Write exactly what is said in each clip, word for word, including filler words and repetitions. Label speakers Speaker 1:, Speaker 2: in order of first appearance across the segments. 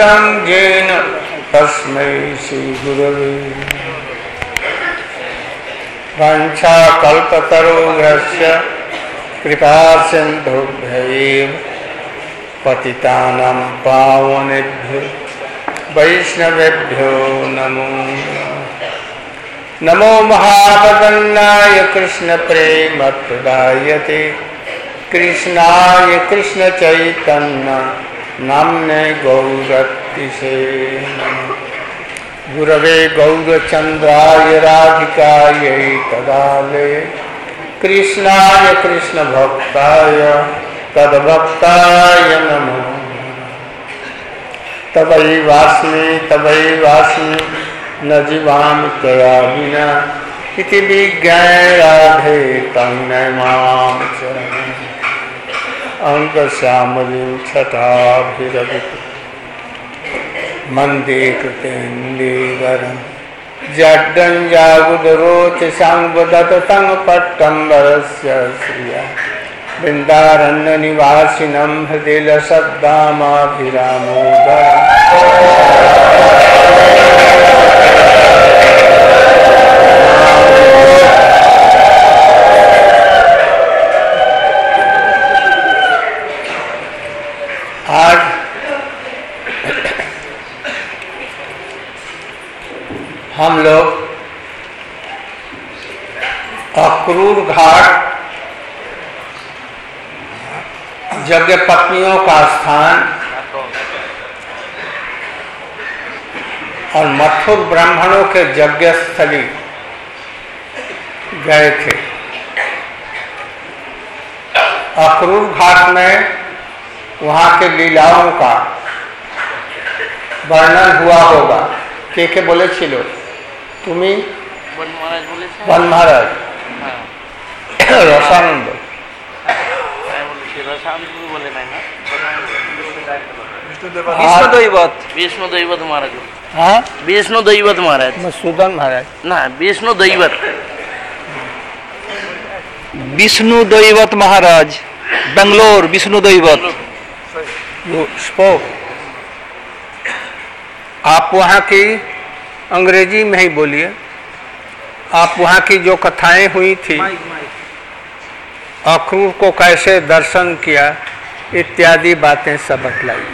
Speaker 1: कृतं येन तस्मै श्रीगुरवे वाञ्छाकल्पतरुभ्यश्च कृपा सिन्धुभ्यैव पतितानां पावनेभ्यो वैष्णवेभ्यो नमो नमो महावदन्नाय कृष्ण प्रेम प्रदायते कृष्णाय कृष्ण चैतन्य नाम्ने गौरतिसे गुरवे गौरचंद्राय राधिकायै तदाले कृष्णाय कृष्ण भक्ताय तद्भक्ताय नमो तवैवास्मि तवैवास्मि न जीवामि त्वया विना इति विज्ञाय राधे तन्नमां चरणं अंकश्यामलिं छटाभिरवितु मन्दे कृतेन्दीवरं जड्डं जागुदरोचसाङ्वदतं पट्टम्बरस्य श्रिया वृन्दारण्यनिवासिनं हृदि लसद्दामाभिरामोदरम् आज हम लोग अक्रूर घाट यज्ञ पत्नियों का स्थान और मथुर ब्राह्मणों के यज्ञ स्थली गए थे। अक्रूर घाट में वहाँ के लीलाओं का वर्णन हुआ होगा। के के बोले छिलो तुम्हें वन महाराज रसानंद
Speaker 2: विष्णु दैवत विष्णु दैवत महाराज
Speaker 1: हाँ
Speaker 2: विष्णु दैवत महाराज
Speaker 1: मसूदन महाराज
Speaker 2: ना विष्णु दैवत
Speaker 3: विष्णु दैवत महाराज बेंगलोर विष्णु दैवत
Speaker 1: स्पोक आप वहाँ की अंग्रेजी में ही बोलिए। आप वहाँ की जो कथाएं हुई थी अक्रूर को कैसे दर्शन किया इत्यादि बातें सब बतलाई।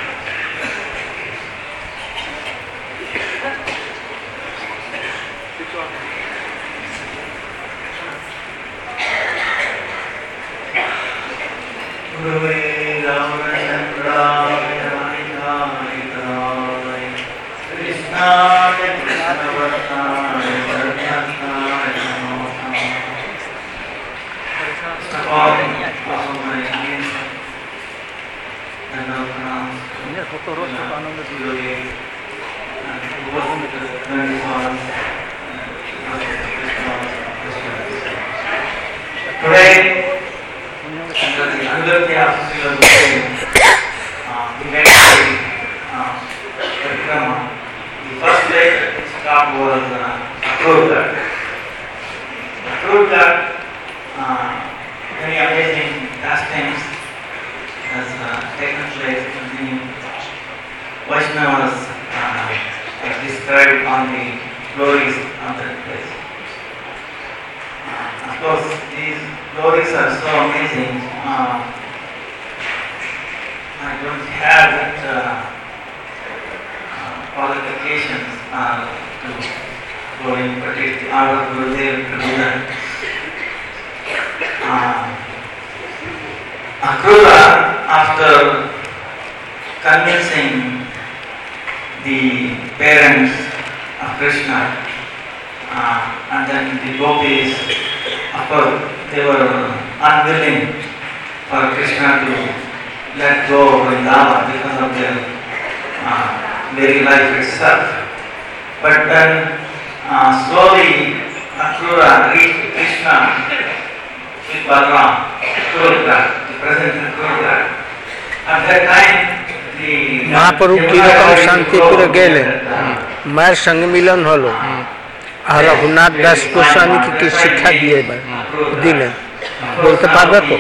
Speaker 1: महाप्रभु तीरकम शांतिपुर गेले मार संग मिलन हलो रघुनाथ दास गोस्वामी की शिक्षा दिए दिले बोलते पाबे तो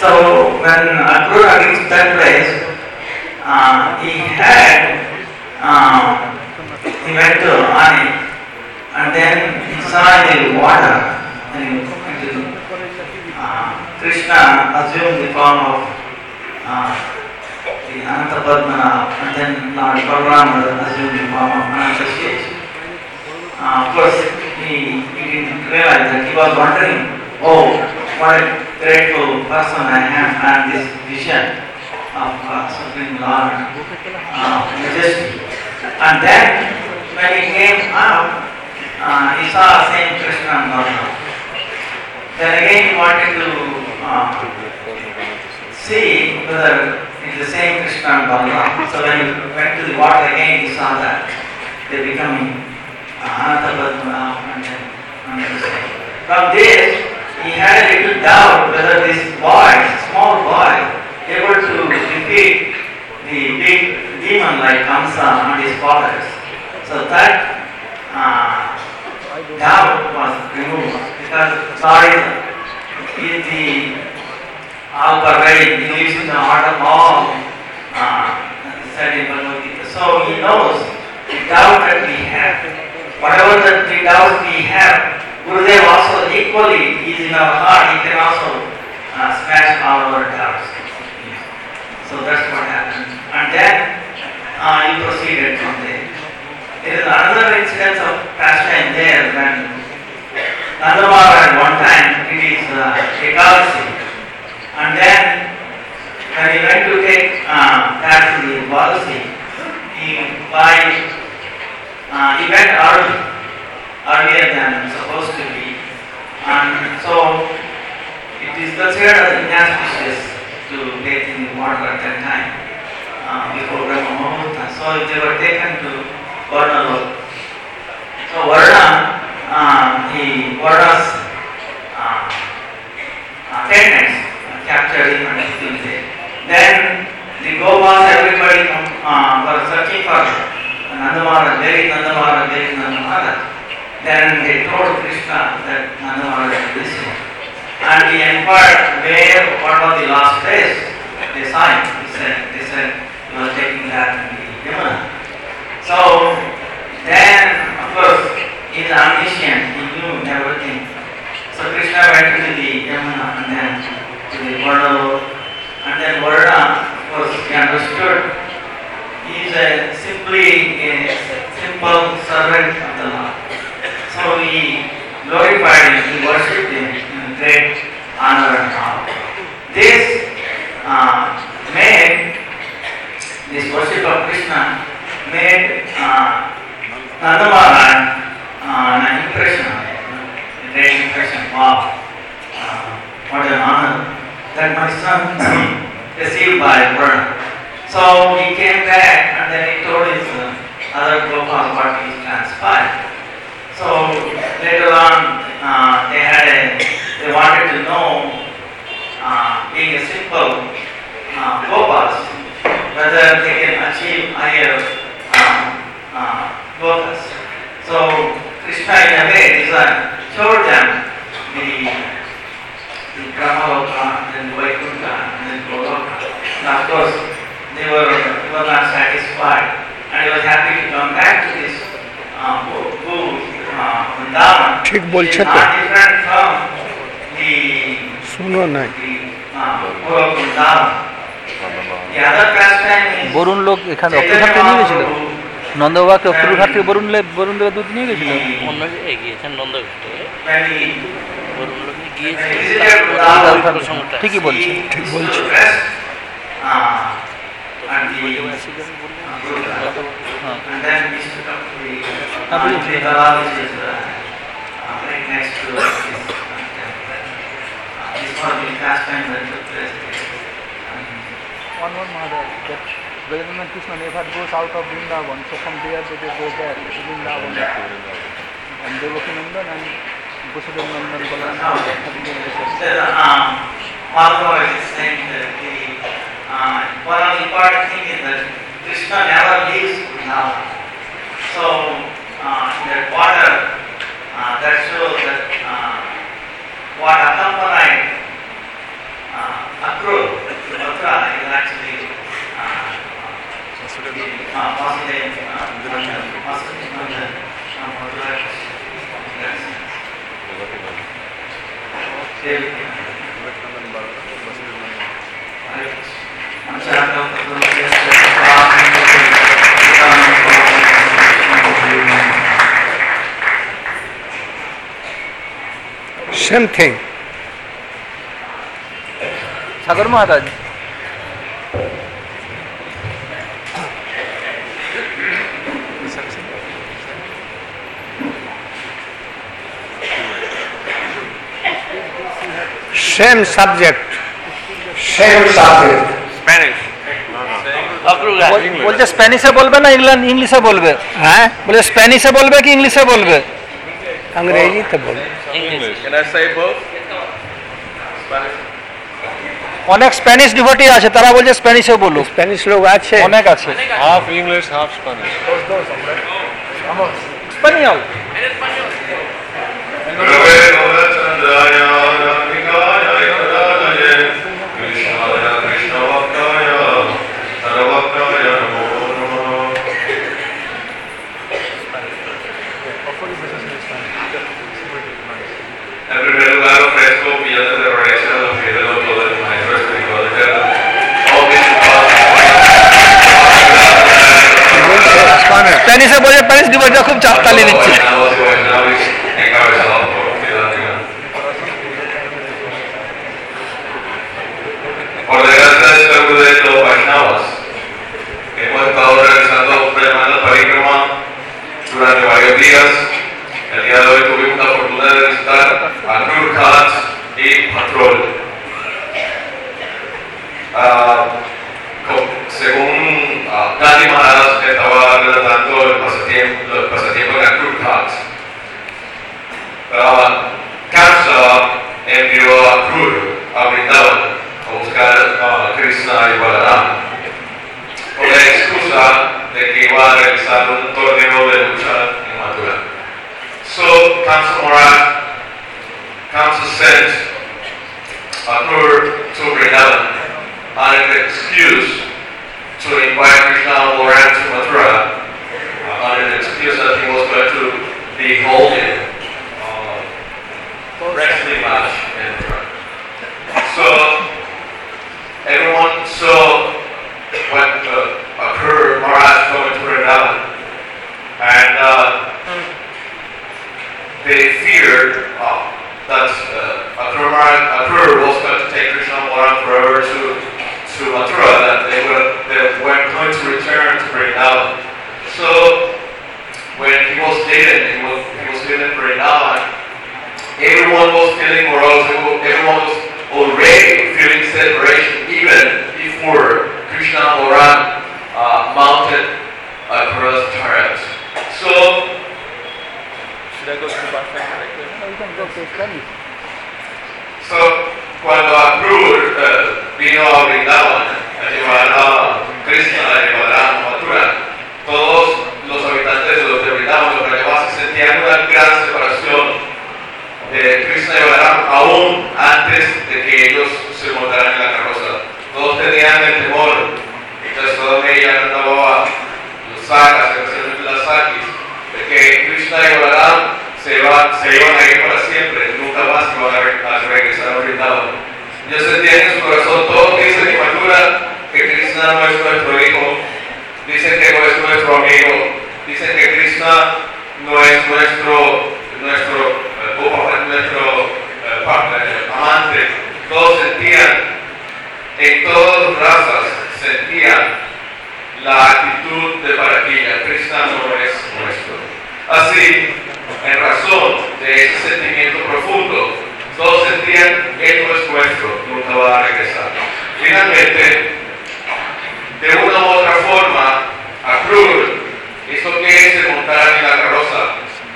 Speaker 4: So when Akrura reached that place, uh, he had, uh, he went to Ani, and then he saw the water, and uh, Krishna assumed the form of uh, the Ananta Padmanabha, and then Lord Balram assumed the form of Ananta Shesh. Uh, of course, he, he didn't realize that. He was wondering, oh, what a grateful person I am, and this vision of uh, Supreme Lord uh, Majesty. And then, when he came out, uh, he saw same Krishna and Balram. Then again he wanted to uh, see whether it's the same Krishna and Balram. So when he went to the water again, he saw that they're becoming Ananta Padmanabha and then understand. From this, he had a little doubt whether this boy, small boy, able to defeat the big demon like Kamsa and his fathers. So that uh, doubt was removed because Lord is the all-pervading, he lives in the heart of all, uh, said in Bhagavad Gita. So he knows the doubt that we have. Whatever the, the doubts we have, Gurudev also equally is in our heart. He can also uh, smash all our doubts. So that's what happened. And then uh, he proceeded from there. There is another instance of pastime there when Nandamara at one time did his uh, Ekadasi. And then when he went to take uh, that to the Dwadasi, he by Uh, he went early, earlier than supposed to be, and so it is considered as inauspicious to bathe in the water at that time uh, before Brahma Muhurta. So they were taken to Varna Lok. So Varna, uh, the Varna's uh, attendants captured him and put him there. Then the Gopas, everybody uh, were searching for Nandamara, Devi Nandamara, Devi Nandamara. Then they told Krishna that Nandamara is missing. And he inquired where, what was the last place. They saw him. He said, they said he was taking that in the Yamuna. So then, of course, he is omniscient. He knew everything. So Krishna went to the Yamuna and then to the Varna. And then Varna, of course, he understood. He is a simply a simple servant of the Lord. So he glorified him, he worshipped him in great honor and power. This uh, made, this worship of Krishna made uh, Nandamara uh, an impression, a great impression. Wow, uh, what an honor that my son received by Varna. So he came back and then he told his uh, other Gopas what he transpired. So later on, uh, they had a, they wanted to know, uh, being a simple uh, Gopas, whether they can achieve higher uh, uh, Gopas. So Krishna in a way designed, showed them the the Brahmaloka, then Vaikuntha, and then Goloka. And of course, they were, they were not satisfied, and he was happy to come back to this uh, who uh, Vrindavan.
Speaker 1: ठीक बोल
Speaker 4: It is
Speaker 1: सकते
Speaker 4: not different from the
Speaker 1: सुनो नहीं
Speaker 4: the uh, Goloka Vrindavan. The other pastime is
Speaker 3: Varun লোক এখানে অক্ষরঘাটে নিয়ে গেছিল নন্দবাবাকে অক্ষরঘাট থেকে বরুণ লে- বরুণ দেবের দুধ নিয়ে গেছিল
Speaker 2: অন্য জায়গায় গিয়েছেন নন্দঘাটে
Speaker 4: when he
Speaker 2: বরুণ লোকে
Speaker 4: when he
Speaker 2: গিয়েছেন
Speaker 4: visited Vrindavan,
Speaker 3: ঠিক
Speaker 2: প্রসঙ্গটা
Speaker 3: ঠিকই বলছে
Speaker 4: he
Speaker 1: ঠিক
Speaker 4: used
Speaker 1: বলছে
Speaker 4: to rest uh, at the uh, Gurudwara.
Speaker 3: হ্যাঁ
Speaker 4: And then we used to come to the
Speaker 3: Ah,
Speaker 4: uh,
Speaker 3: brilliant.
Speaker 4: Trikala, which is uh, uh, right next to this uh, temple. Uh, this was the pastime that took place there. Um,
Speaker 3: One more Maharaj, that Vedanta Krishna never goes out of Vrindavan, so from there they go back to Vrindavan. And Devakinandan and Vasudev Nandan Balaram having been
Speaker 4: So, um, Madhava is saying that the uh, one of the important thing is that Krishna never leaves Vrindavan. So, uh, in that water, uh, that shows that uh, what accompanied uh, uh, Vasudev, uh, Nandan, Vasudev Nandan, uh, Mathura Krishna. Yes. Devaki Nandan. Hare Krishna. Manchakam Tattva
Speaker 1: Same thing.
Speaker 3: Sagar Maharaj
Speaker 1: Same subject. Same subject.
Speaker 2: Spanish. অক্রুগা
Speaker 3: বলছে স্প্যানিশে বলবে না England ইংলিশে বলবে
Speaker 1: হ্যাঁ
Speaker 3: বলে স্প্যানিশে বলবে কি ইংলিশে বলবে
Speaker 1: अंग्रेजी तो बोलो।
Speaker 2: English
Speaker 5: Can I say both? Spanish.
Speaker 3: অনেক স্প্যানিশ ডিভোটি আছে তারা বলছে স্প্যানিশে বলো
Speaker 1: स्पेनिश लोग अच्छे
Speaker 3: অনেক আছে
Speaker 5: Half English, half Spanish.
Speaker 3: স্প্যানিয়াল
Speaker 5: En primer lugar ofrezco millones de reverencias a los pies del autor del maestro espiritual eterno. Oh, mi
Speaker 3: স্প্যানিশে বলে স্প্যানিশ ডিভোটিরা খুব চাপতালি দিচ্ছে
Speaker 5: Vaishnavas y Vaishnavis encabezados por Piedad Divina. Por desgracia de este grupo de los Vaishnavas, hemos estado realizando tremenda parikrama durante varios días. El día de hoy tuvimos la fortuna de visitar a Nur Khat y Patrol. Ah, co- según ah, Gandhi Maharaj estaba relatando el pasatiempo, el pasatiempo de Nur Khat, ah, Kamsa envió a Krur a Vrindavan a buscar a Krishna y Balaram con la excusa de que iba a realizar un torneo de lucha en Mathura. So Kamsa Maharaj, Kamsa sent Akrur to Vrindavan on an excuse to invite Krishna and Balaram to Mathura, uh, on an excuse that he was going to be holding uh, wrestling match in Mathura. So everyone saw when uh, Akrur Maharaj going to Vrindavan, and uh, they feared uh, that uh, Akrur Maharaj- Akrur was going to take Krishna and Balaram forever to, to Mathura, that they were, they weren't going to return to Vrindavan. So when he was leaving, he was, he was leaving Vrindavan, everyone was feeling morose, everyone was already feeling separation even before Krishna and Balaram uh, mounted Akrura's chariot. So
Speaker 3: Should I go to the bathroom directly? No, you can go to Spanish.
Speaker 5: So, cuando Akrur eh, vino a Vrindavan a llevar a Krishna y Balaram a Mathura, todos los habitantes de los de Vrindavan, los Brajavasis, sentían una gran separación de Krishna y Balaram aún antes de que ellos se montaran en la carroza. Todos tenían el temor, entonces toda ella cantaba los sagas, especialmente las sakis, de que Krishna y Balaram se, va, se iban a ir para siempre, nunca más iban a, re, a regresar a Vrindavan. Ellos sentían en su corazón, todos dicen en Mathura que Krishna no es nuestro hijo, dicen que no es nuestro amigo, dicen que Krishna no es nuestro, nuestro, eh, nuestro eh, partner, amante. Todos sentían, en todas las razas, sentían la actitud de Paraquilla, Krishna no es nuestro. Así, en razón de ese sentimiento profundo, todos sentían, él no es nuestro, nunca va a regresar. Finalmente, de una u otra forma, Akrur hizo que se montaran en la carroza y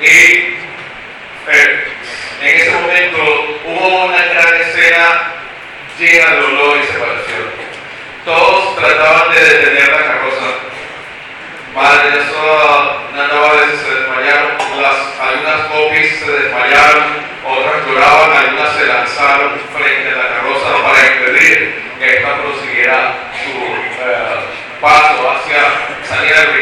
Speaker 5: eh, en ese momento hubo una gran escena llena de dolor y separación. Todos trataban de detener la carroza. Madre, eso, Nanda veces se desmayaron, las, algunas gopis se desmayaron, otras lloraban, algunas se lanzaron frente a la carroza para impedir que esta prosiguiera su eh, paso hacia salir al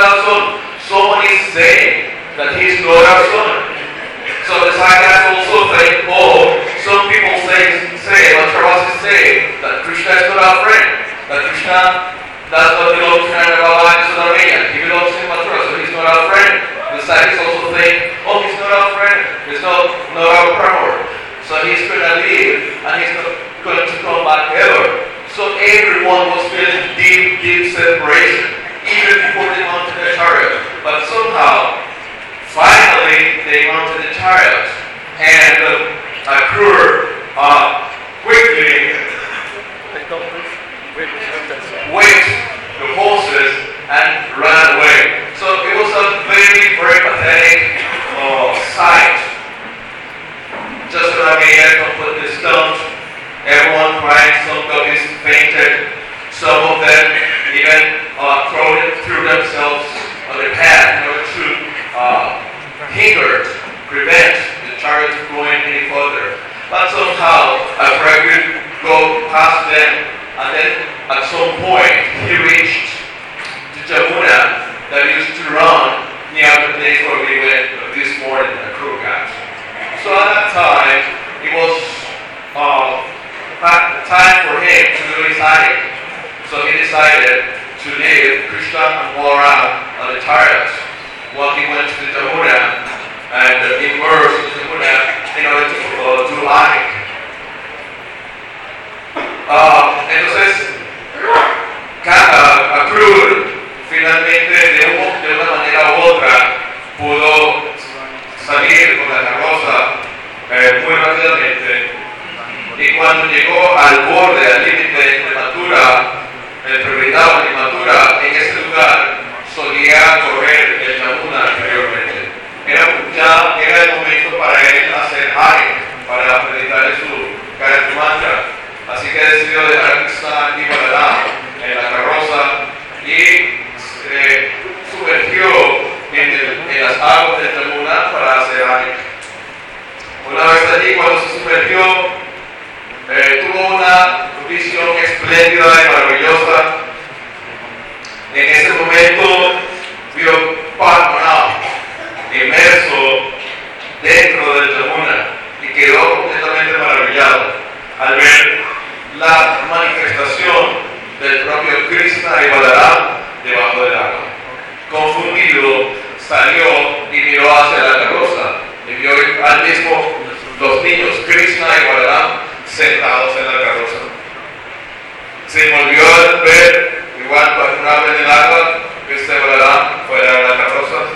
Speaker 5: our son. Someone is saying that he is not our son. So the Sadhyakas also think, oh, some people say, say, or Charvasi say, that Krishna is not our friend, that Krishna does not belong to Nanda Baba and Sudarmaya. He belongs to Mathura, so he's not our friend. The Sadhyakas also think, oh, he's not our friend, he's not, not our paramour. So he's going to leave, and he's not going to come back ever. So everyone was feeling deep, deep separation, even before they mounted the chariot. But somehow, finally, they mounted the chariot, and uh, Akrura uh, quickly whipped the horses and ran away. So it was a very, very pathetic uh, sight. Just as I completely stunned, everyone crying, some gopis fainted, some of them even uh, threw, threw themselves on the path in order to uh, hinder, prevent the chariot from going any further. But somehow, Akrura could go past them, and then at some point he reached the Jamuna that used to run near the place where we went this morning at Krugat. So at that time, it was uh, time for him to do his hiding. So he decided to leave Krishna and Balaram on the chariot while he went to the Jamuna and uh, immersed in the Jamuna in order to uh, do hiding. Uh, entonces, Akrura finalmente de, un, de una manera u otra pudo salir con la carroza eh, muy rápidamente, y cuando llegó al borde, al límite de Mathura, entre Vrindavan y Mathura, en ese lugar solía correr el Yamuna anteriormente. Era, ya era el momento para él hacer hare, para predicarle su Gayatri Mantra. Así que decidió dejar a Krishna y Balaram en la carroza y eh, sumergió en, el, en las aguas del Yamuna para hacer hare. Una vez allí, cuando se sumergió, eh, tuvo una visión espléndida y maravillosa. En ese momento vio Padma inmerso dentro del Yamuna y quedó completamente maravillado al ver la manifestación del propio Krishna y Balaram debajo del agua. Confundido, salió y miró hacia la carroza y vio al mismo los niños Krishna y Balaram sentados en la carroza. Se volvió a ver igual por una vez en el agua, Krishna y Balaram fuera de la carroza.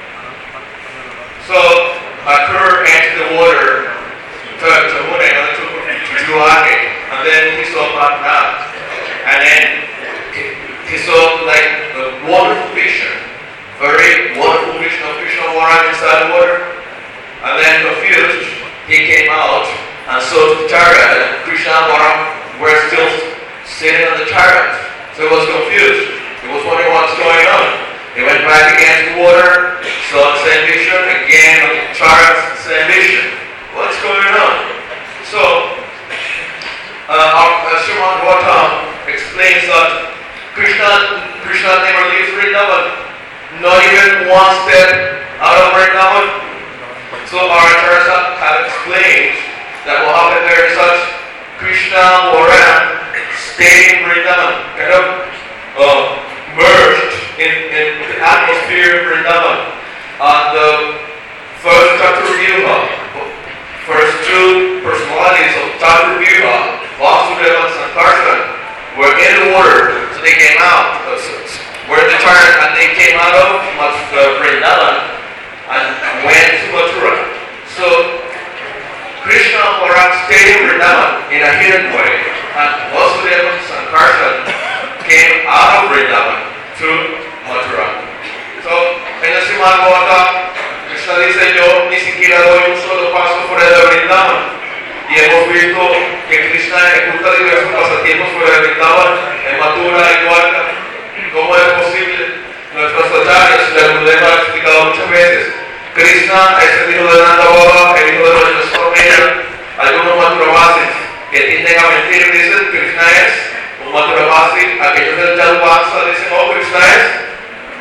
Speaker 5: So Akrura entered the water to Jamuna in order to do hare, and then he saw Padma, and then he, he saw like a wonderful vision, very wonderful vision of Krishna Balaram inside the water, and then confused, he came out and saw the chariot, and Krishna and Balaram were still sitting on the chariot, so he was confused. He was wondering what's going on. He went back again to the water, saw the same vision, again on the chariot, same vision. What's going on? So, uh, uh, Srimad Bhattam explains that Krishna, Krishna never leaves Vrindavan, not even one step out of Vrindavan. So our Acharyas have explained that what happened there is that Krishna or Ram stayed in Vrindavan, kind of uh, merged in, in the atmosphere of Vrindavan. And the first Chaturvyuha, first two personalities of Chaturvyuha, Vasudeva and Sankarsana, were in the water, so they came out, uh, were in the chariot, and they came out of uh, Vrindavan and went to Mathura. So Krishna and Balaram stayed in Vrindavan in a hidden way, and Vasudeva and Sankarsana came out of Vrindavan to Mathura. So, en el Srimad Bhattam, Krishna dice, yo ni siquiera doy un solo paso fuera de Vrindavan. Y hemos visto que Krishna ejecuta diversos pasatiempos fuera de Vrindavan, en Mathura y Dwarka. ¿Cómo es posible? Nuestros acharyas, la Gurudeva ha explicado muchas veces. Krishna es el hijo de Nanda Baba, el hijo de los Sormeya. Algunos Mathuravasis que tienden a mentir dicen que Krishna es un Mathuravasi. Aquellos del Yaduvamsa dicen, oh, Krishna es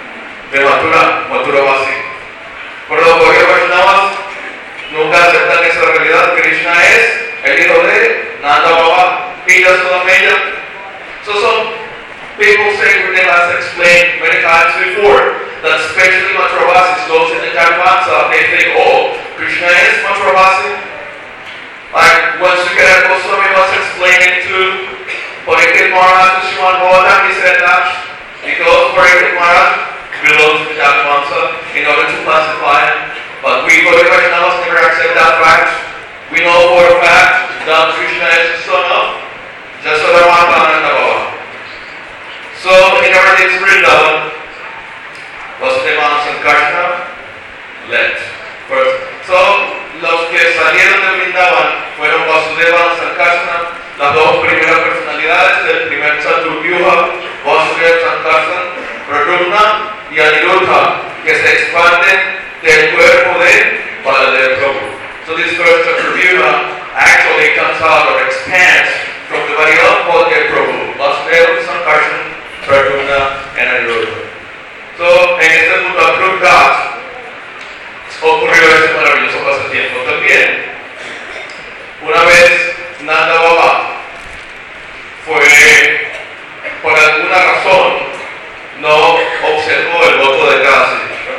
Speaker 5: de Mathura, Mathuravasis. Por los Gaudiya Vaishnavas nunca aceptan esa realidad. Krishna es el hijo de Nanda Baba y Yasoda Maya. So some people say, Gurudev has explained many times before, that especially Mathuravasis, those in the Jagvansa, they think, oh, Krishna is Mathuravasis. Like when Sukadeva Goswami was explaining to Parikshit Maharaj, to Sriman Bhavadam, he said that because Parikshit Maharaj belongs to the Jagvansa in order to classify him. But we Gaudiya Vaishnavas never accept that fact. We know for a fact that Krishna is the son of Jasoda Mata and Nanda Baba. So in Navadvip Vrindavan, Vasudeva and Sankarsana left first. So los que salieron de Vrindavan fueron Vasudeva y Sankarsana, las dos primeras personalidades del primer Chaturvyuha, Vasudeva y Sankarsana, Pradyumna y Aniruddha, que se expanden del cuerpo de Baladev Prabhu. So this first Chaturvyuha actually comes out or expands from the body of Baladev Prabhu, Vasudeva, Sankarsana, Pradyumna and Aniruddha. So en este punto Akrut Das ocurrió este maravilloso pasatiempo también. Una vez Nanda Baba fue, por alguna razón, no observó el voto de Kasi.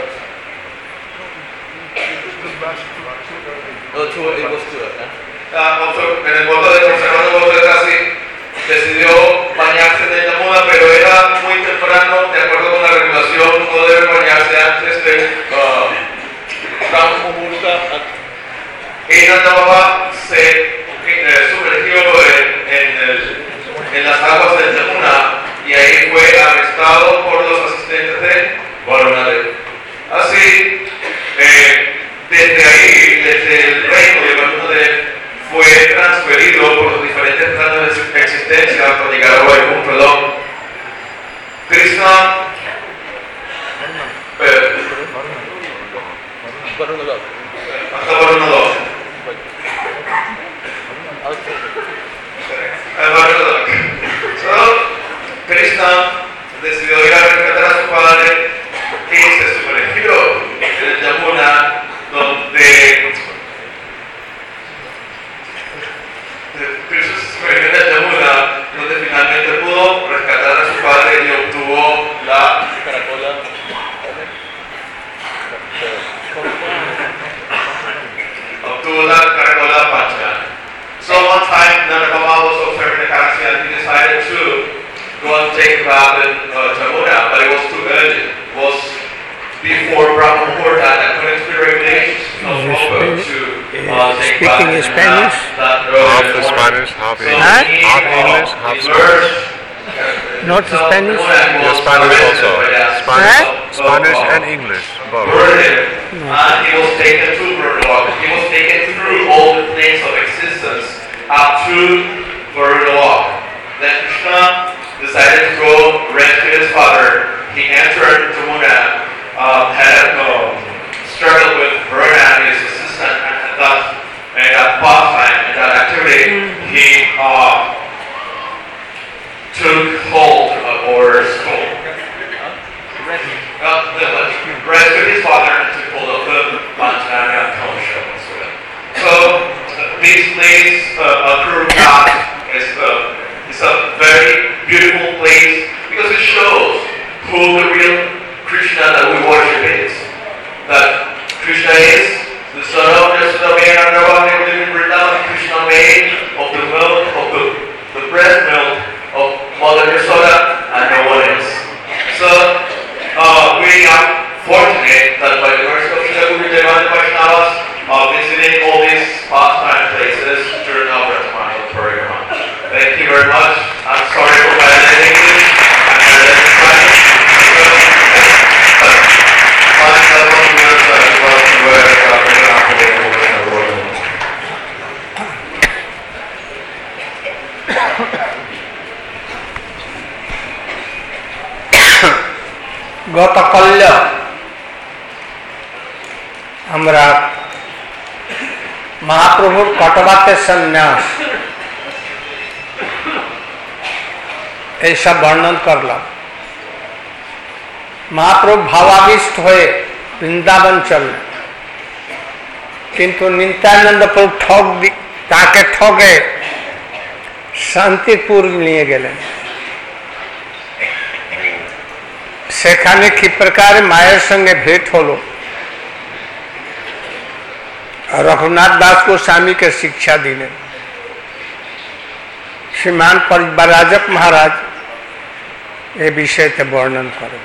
Speaker 5: En el voto de observar el voto de Kasi, decidió bañarse en el Yamuna, pero era muy temprano, de acuerdo con la regulación, no debe bañarse antes de Brahma Muhurta. Y Nanda Baba se eh, sumergió en, en, el, en las aguas del Yamuna y ahí fue arrestado por los asistentes de Varunadev. Así, eh, desde ahí, desde el reino de Varunadev, fue transferido por los diferentes planos de existencia hasta llegar a Vaikuntha Lok. Krishna, pero, hasta Varuna Lok. So, Krishna decidió ir a rescatar a su padre y se sumergió en el Yamuna, donde Krishna se sumergió en el Yamuna, donde finalmente pudo rescatar a su padre y obtuvo la caracola. Obtuvo la caracola Pancha. So one time, Nanda Baba was observing the Kasi and he decided to go and take a bath in uh, Jamuna, but it was too early. It was before Brahma Muhurta, and according to the regulations, not proper to uh, take a bath in
Speaker 1: Spanish?
Speaker 5: that
Speaker 6: Half the Spanish, half English,
Speaker 1: Huh?
Speaker 6: half English, half Spanish.
Speaker 1: Not Spanish?
Speaker 6: Yeah, Spanish also. Spanish,
Speaker 1: Huh?
Speaker 6: Spanish and English, both.
Speaker 5: And he was taken to Varuna. He was taken through all the planes of existence up to Varuna. Then Krishna decided to go rescue his father. He entered Jamuna, uh, had a uh, struggle with Varuna and his assistant, and at that, and that pastime, and that activity, he uh, took hold of or stole. Uh, the, rescued his father and took hold of the Panchana Kausha. So this place, uh, Akrut Das, is uh, is a very beautiful place because it shows who the real Krishna that we worship is. That Krishna is the son of Yasoda and Nanda who live in Vrindavan. Krishna made of the milk, of the, the breast milk of Mother Yasoda and no one else. So uh, we are fortunate that by the mercy of Srila Gurudeva and the Vaishnavas are visiting all these pastime places during our Brahmanical program. Thank you very much. I'm sorry for my bad English. I'm bad at Spanish.
Speaker 1: গতকাল আমরা মহাপ্রভুর কটবাতের সন্ন্যাস এইসব বর্ণন করলাম। महाप्रभु भावाविष्ट हुए वृंदावन चलने, किंतु नित्यानंद प्रभु ठग ताके ठगे शांतिपुर निये गेलें। सेखाने की प्रकार मायर संगे भेंट हलो रघुनाथ दास गोस्वामी के शिक्षा दिले। श्रीमान परिव्राजक महाराज ये विषय थे वर्णन करें।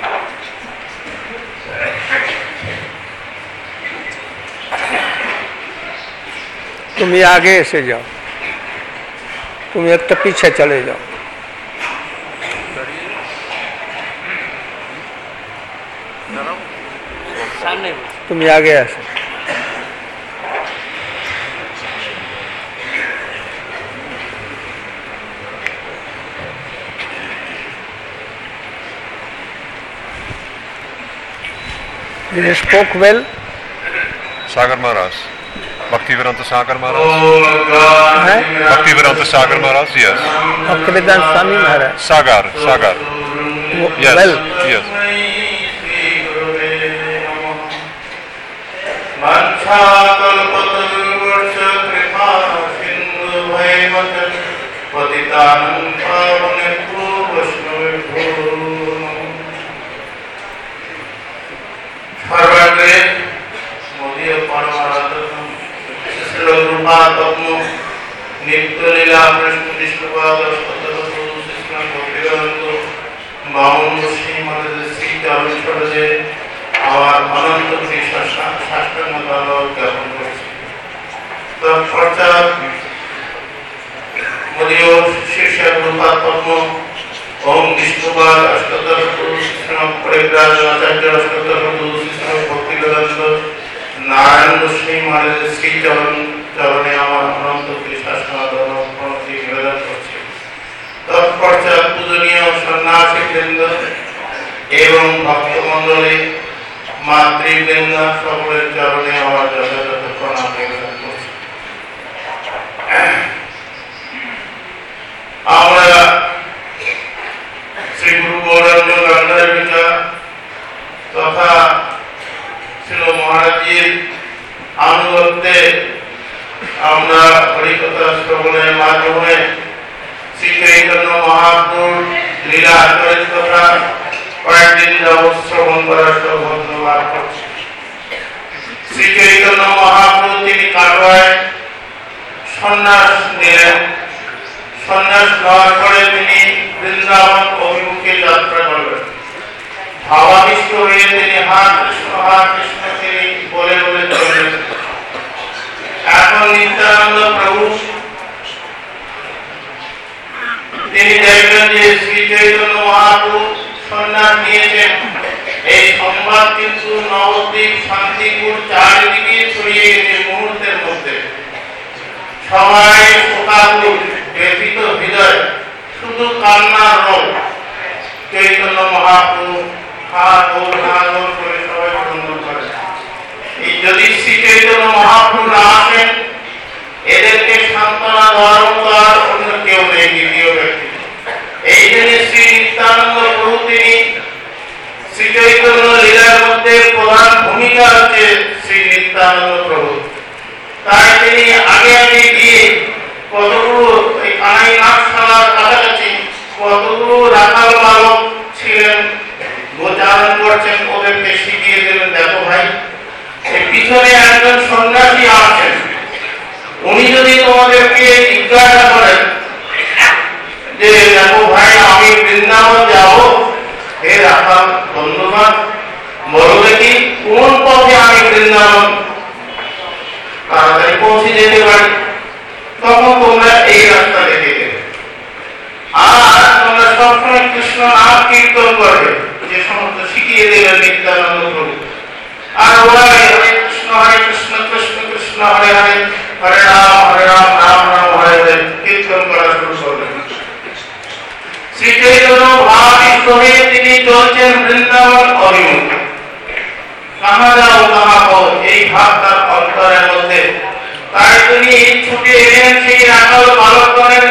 Speaker 1: तुम ये आगे से जाओ, तुम एक तो पीछे चले जाओ। तुम ये आगे ऐसे Did you spoke well?
Speaker 6: Sagar Maharaj. Bhaktivedanta Sagar Maharaj.
Speaker 1: है?
Speaker 6: Bhaktivedanta Sagar Maharaj, yes.
Speaker 1: Bhaktivedanta Swami Maharaj.
Speaker 6: Sagar, Sagar. Yes,
Speaker 1: Well.
Speaker 6: yes.
Speaker 5: सर्वग्रे Modi परमाराध श्रीलघुपादम नित्य लीला कृष्ण विष्णुपाद कृष्ण भक्तिवेदांत बावन श्रीमद श्री चरण छोड़े और अनंत शास्त्रांग ज्ञापन करेছে। तत्पश्चात मोदी शिष्य रूपात्म ओम विष्णुपाद अष्टोत्तर कृष्ण परिव्राज आचार्य अष्टोत्तर कृष्ण भक्तिवेदांत नारायण गोस्वामी महाराज श्री चरण चरणे আমার অনন্ত কৃষ্ণাস্বাদন প্রণতি নিবেদন করছি। তৎপশ্চাৎ পূজনীয় সন্ন্যাসীবৃন্দ এবং ভক্তমণ্ডলী মাতৃবৃন্দ সকলের চরণে আমার যথাযথ প্রণাম নিবেদন করছি। আমরা শ্রী গুরু গৌরাঙ্গ গঙ্গার পিতা তথা শ্রীল মহারাজের আনুগত্যে আমরা হরিকথা শ্রবণের মাধ্যমে শ্রী চৈতন্য মহাপ্রভুর লীলা আচরিত কথা কয়েকদিন যাবৎ শ্রবণ করার সৌভাগ্য লাভ করছি। শ্রী চৈতন্য মহাপ্রভু তিনি কাটোয়ায় সন্ন্যাস নিলেন। সন্ন্যাস নেওয়ার পরে তিনি বৃন্দাবন অভিমুখে যাত্রা করলেন। ভাবাবিষ্ট হয়ে তিনি হা কৃষ্ণ হা কৃষ্ণ তিনি বলে বলে চললেন। এখন নিত্যানন্দ প্রভু তিনি দেখলেন যে শ্রী চৈতন্য মহাপ্রভু সন্ন্যাস নিয়েছেন, এই সংবাদ কিন্তু নবদ্বীপ শান্তিপুর চারিদিকে ছড়িয়ে গেছে মুহূর্তের মধ্যে। সবাই শোকাকুল ব্যথিত হৃদয়, শুধু কান্নার রোগ। চৈতন্য মহাপ্রভু হাত ও হাত করে সবাই বন্ধন করেন। এই যদি শ্রী চৈতন্য মহাপ্রভু না আসেন, এদেরকে সান্ত্বনা দেওয়ার মতো আর অন্য কেউ নেই, দ্বিতীয় ব্যক্তি। এই জন্য শ্রী নিত্যানন্দ প্রভু তিনি শ্রী চৈতন্য লীলার মধ্যে প্রধান ভূমিকা হচ্ছে শ্রী নিত্যানন্দ প্রভু। তাই তিনি আগে আগে গিয়ে কতগুলো এই কানাই নাটশালার কাছাকাছি কতগুলো রাখাল বালক ছিলেন, গোচারণ করছেন, ওদেরকে শিখিয়ে দেবেন। দেখো ভাই, এই পিছনে একজন সন্ন্যাসী আছেন, উনি যদি তোমাদেরকে জিজ্ঞাসা করেন যে দেখো ভাই আমি বৃন্দাবন যাব, হে রাখাল বন্ধুগণ বলো দেখি কোন পথে আমি বৃন্দাবন তাড়াতাড়ি পৌঁছে যেতে পারি, তখন তোমরা এই রাস্তা দেখে দেবে। আর তোমরা সবসময় কৃষ্ণ নাম কীর্তন করবে, যে সমস্ত শিখিয়ে দেবেন নিত্যানন্দ প্রভু। আর ওরা হরে কৃষ্ণ হরে কৃষ্ণ কৃষ্ণ কৃষ্ণ হরে হরে হরে রাম হরে রাম রাম রাম হরে হরে কীর্তন করা শুরু করবেন। শ্রী চৈতন্য ভাবাবিষ্ট হয়ে তিনি চলছেন বৃন্দাবন অভিমুখে। কাহা যাও কাহা পাও, এই ভাব তার অন্তরের মধ্যে। তাই তিনি ছুটে এলেন সেই রাখাল বালকগণের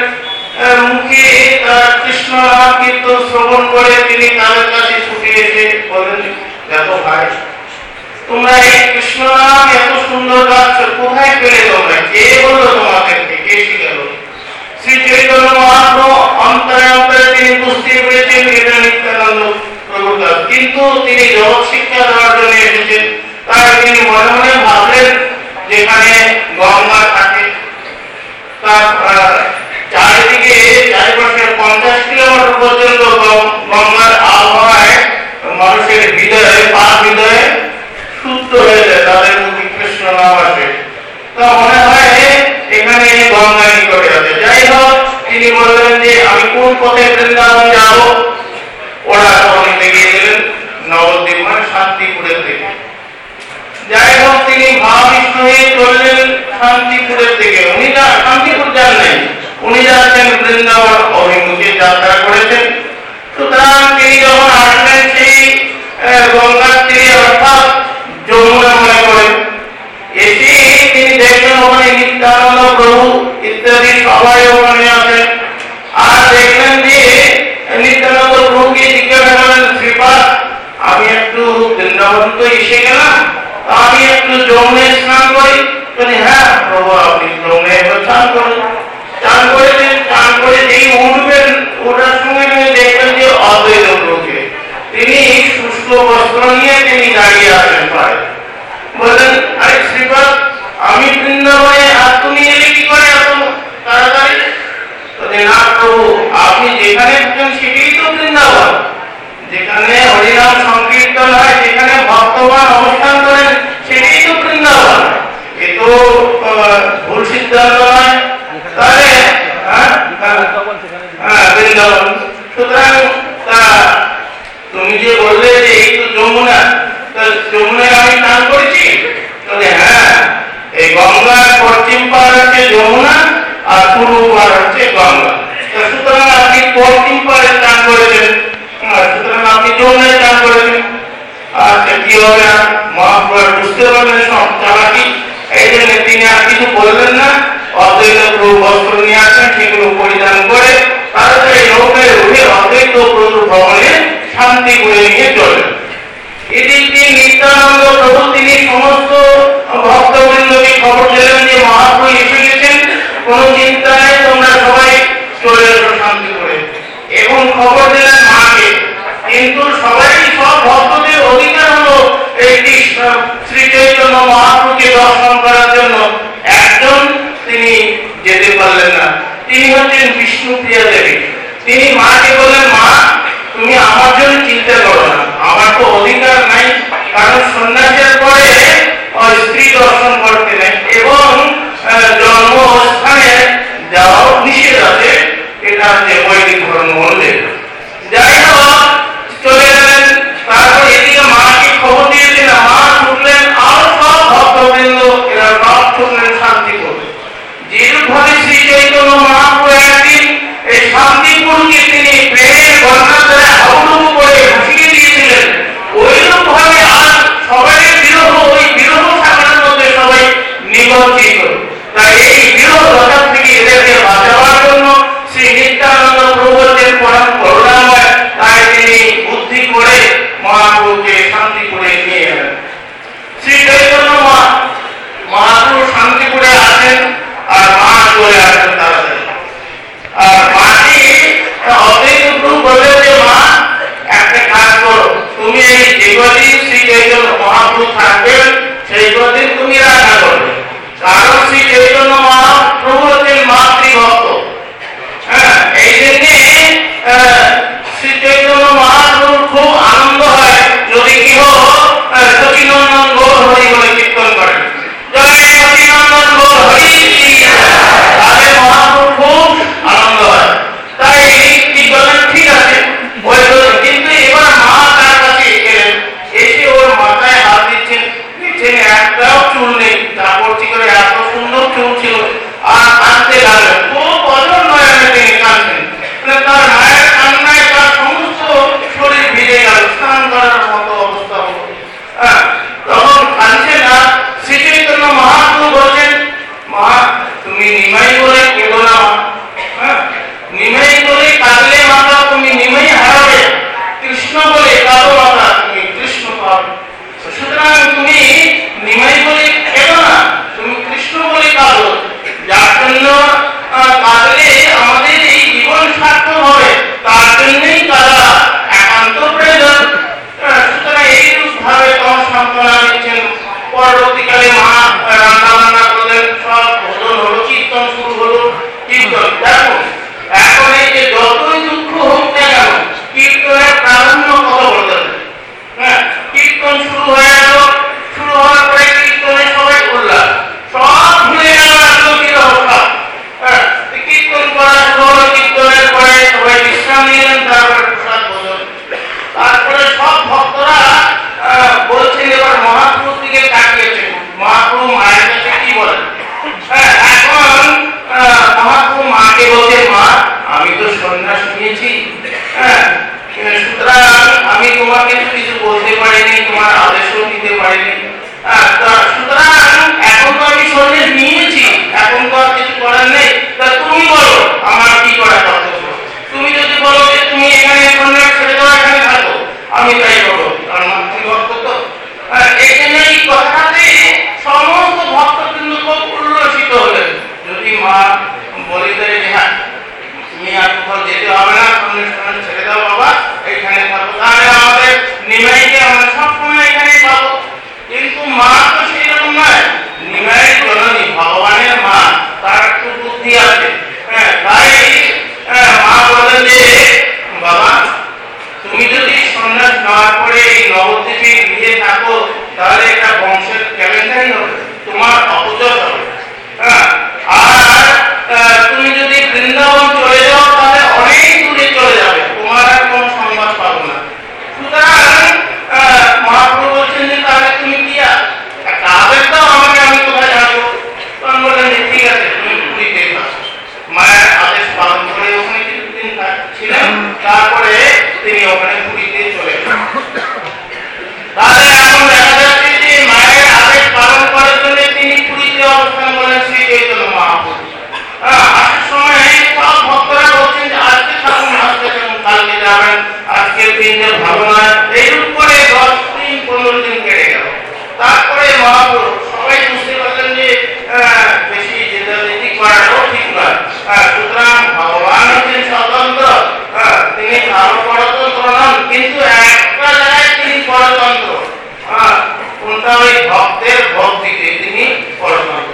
Speaker 5: মুখে তার কৃষ্ণ নাম কীর্তন শ্রবণ করে তিনি তাদের কাছে ছুটে এসে বলেন,
Speaker 7: দেখো ভাই, তোমরা এই কৃষ্ণ নাম এত সুন্দর গাচ্ছ, কোথায় পেলে তোমরা? কে বললো তোমাদেরকে? কে শিখালো? শ্রী চৈতন্য মহাপ্রভু অন্তরে অন্তরে তিনি বুঝতে পেরেছেন এটা নিত্যানন্দ প্রভুর কাজ, কিন্তু তিনি জগৎ শিক্ষা দেওয়ার জন্য এসেছেন। তাই তিনি মনে মনে ভাবলেন যেখানে গঙ্গা থাকে তার চারিদিকে চারিপাশে পঞ্চাশ কিলোমিটার পর্যন্ত গঙ্গার আবহাওয়ায় মানুষের হৃদয়ে পা হৃদয়ে শুদ্ধ হয়ে যায়, তাদের মুখে কৃষ্ণ নাম আসে। তা মনে হয় এখানে গঙ্গা নিকটে আছে। যাই হোক, তিনি বললেন যে আমি কোন পথে বৃন্দাবন যাব। ওরা তখন এগিয়ে গেলেন নবদ্বীপ মানে শান্তিপুরের দিকে। যাই হোক, তিনি ভাবিষ্ঠ হয়ে চললেন শান্তিপুরের দিকে। উনি শান্তিপুর যান নাই, উনি যাচ্ছেন বৃন্দাবন অভিমুখে যাত্রা করেছেন। সুতরাং তিনি যখন আসলেন সেই গঙ্গার তীরে অর্থাৎ যমুনা মনে করেন, এসে তিনি দেখলেন ওখানে নিত্যানন্দ প্রভু ইত্যাদি সবাই ওখানে আছেন। আর দেখলেন যে নিত্যানন্দ প্রভুকে জিজ্ঞাসা করেন, শ্রীপাদ আমি একটু বৃন্দাবন তো এসে গেলাম, আমি একটু যমুনায় স্নান করি। হ্যাঁ প্রভু, আপনি যমুনায় স্নান করেন। চান করেছেন, চান করে যেই উঠবেন, ওটার সঙ্গে দেখবেন যে অদ্বৈত প্রভুকে, তিনি শুষ্ক বস্ত্র নিয়ে তিনি দাঁড়িয়ে আছেন প্রায়। বললেন, আরে শ্রীপাদ আমি বৃন্দাবনে, আর তুমি এলে কি করে এত তাড়াতাড়ি? না প্রভু, আপনি যেখানে থাকেন সেটাই তো বৃন্দাবন, যেখানে হরিনাম সংকীর্তন হয়, যেখানে ভক্তগণ অনুষ্ঠান করেন সেটাই তো বৃন্দাবন। এ তো ভুল সিদ্ধান্ত নয়। তাহলে হ্যাঁ বৃন্দাবন। সুতরাং তুমি যে বললে যে এই তো যমুনা, যমুনায় আমি স্নান করেছি। হ্যাঁ, এই গঙ্গার পশ্চিম পার হচ্ছে যমুনা আর পূর্ব পার হচ্ছে গঙ্গা। সুতরাং আপনি পশ্চিম পারে স্নান করেছেন, সুতরাং আপনি যমুনায় স্নান করেছেন। আর কি হবে না মহাপ্রভু বুঝতে পারবেন সব চালাকি, এই জন্য তিনি আর কিছু বলবেন না। অদ্বৈত প্রভু বস্ত্র নিয়ে আসেন, সেগুলো পরিধান করে তারপরে নৌকায় উঠে অদ্বৈত প্রভু ভবনে শান্তি করে নিয়ে চলেন। এদিকে নিত্যানন্দ প্রভু তিনি সমস্ত ভক্তবৃন্দকে খবর দিলেন যে মহাপ্রভু এসে গেছেন, কোন চিন্তা নেই, তোমরা সবাই চলে এসো শান্তি করে। এবং খবর দিলেন মাকে। কিন্তু সবাই সব ভক্তদের অধিকার হলো এই শ্রী চৈতন্য মহাপ্রভুকে দর্শন করার জন্য। একজন তিনি যেতে পারলেন না, তিনি হচ্ছেন বিষ্ণুপ্রিয়া দেবী। তিনি মাকে বললেন, মা তুমি আমার জন্য চিন্তা করো না, আমার তো অধিকার নাই, কারণ সন্ন্যাসের পরে স্ত্রী দর্শন করতে নেই এবং জন্মস্থানে যাওয়া নিষেধ আছে, এটা হচ্ছে বৈদিক ধর্ম অনুযায়ী। যাই হোক, চলে গেলেন। তারপর এদিকে মাকে খবর দিয়েছেন, মা ছুটলেন, আরো সব ভক্তবৃন্দ এরা সব ছুটলেন শান্তিপুর। যেরূপ ভাবে শ্রী চৈতন্য মহাপ্রভু একদিন এই শান্তিপুরকে তিনি প্রেমের বর্ণনা আমি তোমাকে কিছু বলতে পারিনি, তোমার আদেশও দিতে পারিনি। সুতরাং এখন তো আমি সন্দেশ নিয়েছি, এখন তো আর কিছু করার নেই। তা তুমি বলো আমার কি করা কর্তব্য। তুমি যদি বলো যে তুমি এখানে সন্ন্যাস ছেড়ে দাও, এখানে থাকো, আমি তাই বলো, কারণ তুমি ভক্ত তো। এই জন্য এই কথাটাতে সমস্ত ভক্ত কিন্তু খুব উল্লসিত হলেন। যদি মা বলিতে যে হ্যাঁ তুমি আর কোথাও যেতে হবে না, সন্ন্যাস সন্ন্যাস ছেড়ে দাও বাবা, এখানে থাকো, তাহলে আমাদের নিমাইকে আমরা সবসময় এখানেই পাবো। কিন্তু মা তো সেই রকম নয়, নিমাইয়ের জননী ভগবানের মা, তার একটু বুদ্ধি আছে। হ্যাঁ, তাই মা বলেন যে বাবা তুমি যদি সন্ন্যাস নেওয়ার পরে এই নবদ্বীপে গিয়ে থাকো, তাহলে এটা বংশের কেলেঙ্কারি হবে, তোমার অপচয় হবে। হ্যাঁ, আর তুমি যদি বৃন্দাবন চলে যাও, তাহলে অনেক দূরে চলে যাবে, তোমার আর কোনো সংবাদ পাবো না। সুতরাং মহাপ্রভু বলছেন যে তাহলে তুমি কি একটা আদেশ দাও আমাকে, আমি কোথায় যাবো। তখন বললেন যে ঠিক আছে তুমি পুরীতে থাকো। মায়ের আদেশ পালন করে ওখানে কিছুদিন ছিলেন, তারপরে তিনি ওখানে পুরীতে চলে গেলেন। তাহলে এখন দেখা যাচ্ছে যে মায়ের আদেশ পালন করার জন্য তিনি পুরীতে অবস্থান করেন শ্রী চৈতন্য মহাপ্রভু। হ্যাঁ, আসার সময় সব ভক্তরা বলছেন যে আজকে থাকুন, আজকে থাকুন, কালকে যাবেন, আজকের দিনটা ভালো নয়। এইরূপ করে দশ দিন পনেরো দিন কেটে গেল। তারপরে মহাপ্রভু সবাই বুঝতে পারলেন যে বেশি জেদাজেদি করাটাও ঠিক নয়। সুতরাং ভগবান হচ্ছেন স্বতন্ত্র, তিনি কারো পরতন্ত্র নন, কিন্তু একটা জায়গায় তিনি পরতন্ত্র। কোনটা ওই ভক্তের ভক্তিতে তিনি পরতন্ত্র।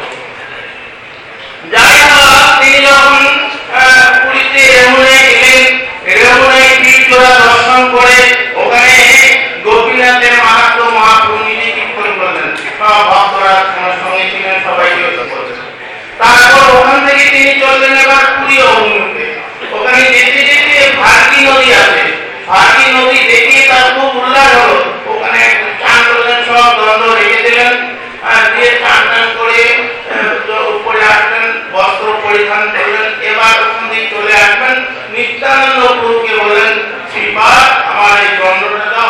Speaker 7: যাই হোক, তিনি যখন পুরীতে রেমুনায় গেলেন, রেমুনায় তীর্থরা দর্শন করে ওখানে গোপীনাথের মাহাত্ম্য মহাপ্রভু নিজে কীর্তন করলেন, ভক্তরা সঙ্গে ছিলেন, সবাই কীর্তন করলেন। তারপর ওখান থেকে তিনি চললেন এবার পুরী অভিমুখে। ওখানে যেতে যেতে ভারতী নদী আছে, ভারতী নদী দেখে তার খুব উল্লাস হলো। ওখানে চান করলেন, সব দণ্ড রেখে দিলেন, দিয়ে চান টান করে উপরে আসলেন, বস্ত্র পরিধান করলেন। এবার ওখান থেকে চলে আসবেন, নিত্যানন্দ প্রভুকে বললেন শ্রীপাদ আমার এই দণ্ডটা দাও।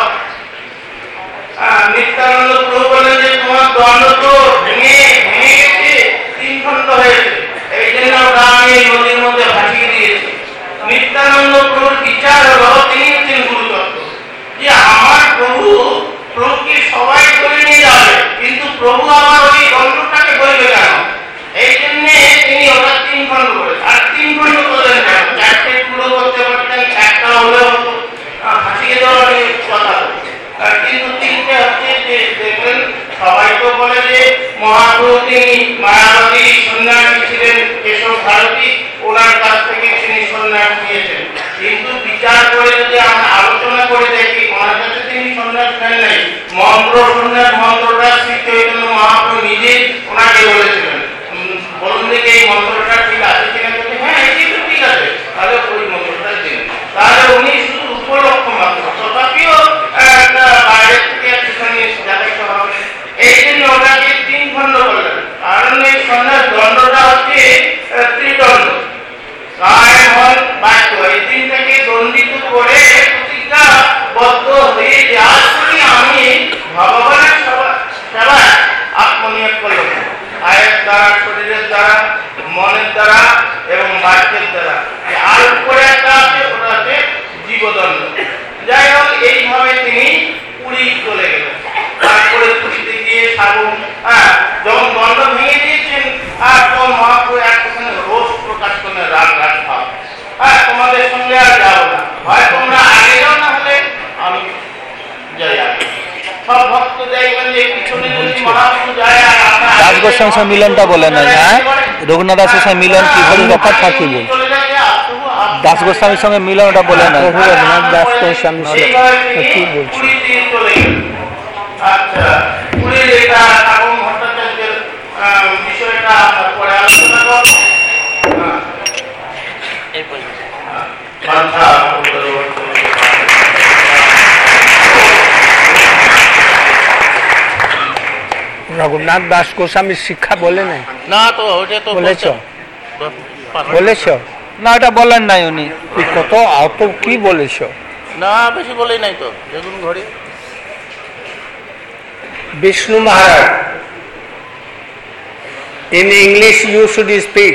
Speaker 7: নিত্যানন্দ প্রভু বললেন যে তোমার দণ্ড তো ভেঙে ভেঙে গেছে, তিন খণ্ড হয়েছে, এই জন্য ওটা আমি এই নদীর মধ্যে ভাসিয়ে দিয়েছি। নিত্যানন্দ প্রভুর বিচার হলো, তিনি হচ্ছেন গুরুতত্ত্ব, যে আমার প্রভু প্রভুকে সবাই করে নিয়ে যাবে, কিন্তু প্রভু আমার ওই দণ্ডটাকে বলবে কেন? এই জন্য তিনি ওটা তিন খণ্ড করেছেন। আর তিন খণ্ড করলেন কেন? চারটে টুকরো করতে পারতেন, একটা হলে হতো, ভাসিয়ে দেওয়ার কথা। কিন্তু তিনটে হচ্ছে যে দেখলেন সবাই তো বলে যে মহাপ্রভু তিনি মায়াবতী সন্ন্যাসী ছিলেন, কেশব ভারতী, ওনার কাছ থেকে তিনি সন্ন্যাস নিয়েছেন। কিন্তু বিচার করে যদি আমরা আলোচনা করে দেখি, ওনার কাছে তিনি সন্ন্যাস নেন নাই। মন্ত্র সন্ন্যাস মন্ত্রটা শ্রী চৈতন্য মহাপ্রভু নিজে ওনাকে বলেছিলেন, বলুন দেখি এই মন্ত্রটা ঠিক আছে কিনা। যদি হ্যাঁ এটি তো ঠিক আছে, তাহলে ওই মন্ত্রটা দিন। তাহলে উনি শুধু উপলক্ষ মাত্র, তথাপিও বাইরে থেকে একটুখানি দেখাতে হবে। এই জন্য ওটাকে তিন খণ্ড করলেন, কারণ এই সন্ন্যাস দণ্ডটা হচ্ছে ত্রিদণ্ড, কায় মন বাক্য, এই তিনটাকে দণ্ডিত করে প্রতিজ্ঞাবদ্ধ হয়ে যে আজ থেকে আমি ভগবানের সেবায় আত্মনিয়োগ করলাম, কায়ের দ্বারা, শরীরের দ্বারা, মনের দ্বারা এবং বাক্যের দ্বারা। আর উপরে একটা আছে, ওটা আছে জীবদণ্ড। যাই হোক, এইভাবে তিনি পুরী চলে গেলেন। তারপরে পুরীতে গিয়ে সাবন হ্যাঁ যখন দণ্ড ভেঙে দিয়েছেন, আর তখন মহাপ্রভু একখানে রোষ প্রকাশ করলেন, রাগ রাগ ভাব, হ্যাঁ তোমাদের সঙ্গে আর যাবো না, হয় তোমরা আগে যাও, না হলে আমি যাই আগে। সব ভক্ত দেখবেন যে পিছনে যদি মহাপ্রভু যায় আর আমরা
Speaker 8: দাস গোস্বামীর সঙ্গে মিলনটা বলে না, হ্যাঁ রঘুনাথ দাসের সঙ্গে মিলন কিভাবে ব্যাপার থাকিব, দাস গোস্বামীর সঙ্গে মিলন ওটা বলে না।
Speaker 1: রঘুনাথ দাস গোস্বামী কি বলছে?
Speaker 7: আচ্ছা, পুরীর এটা ঠাকুর ভট্টাচার্যের বিষয়টা আমরা পরে আলোচনা করব। এই
Speaker 1: রঘুনাথ দাস গোস্বামীর শিক্ষা বলে নাই
Speaker 2: না, তো ওটা তো
Speaker 1: বলেছ
Speaker 2: বলেছ
Speaker 1: বলেছ
Speaker 8: না, ওটা বলেন নাই উনি।
Speaker 1: কত অত কি বলেছ?
Speaker 7: না বেশি বলেই নাই তো দেখুন ঘড়ি
Speaker 1: Vishnu Maharaj, in English you should speak.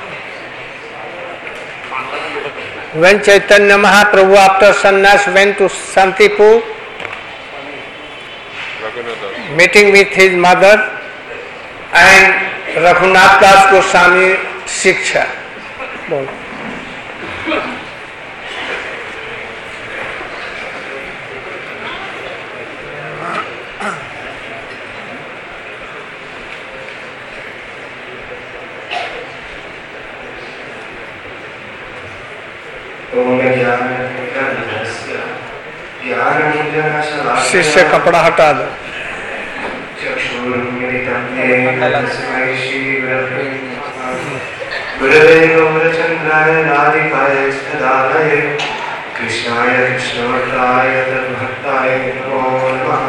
Speaker 1: When Chaitanya Mahaprabhu after sannyas went to Santipur, meeting with his mother and Raghunath Das Goswami Shiksha. Bol. शिष्य कपड़ा हटा दो
Speaker 9: कृष्णाय कृष्णवक्ताय तद्भक्ताय नमो नमः.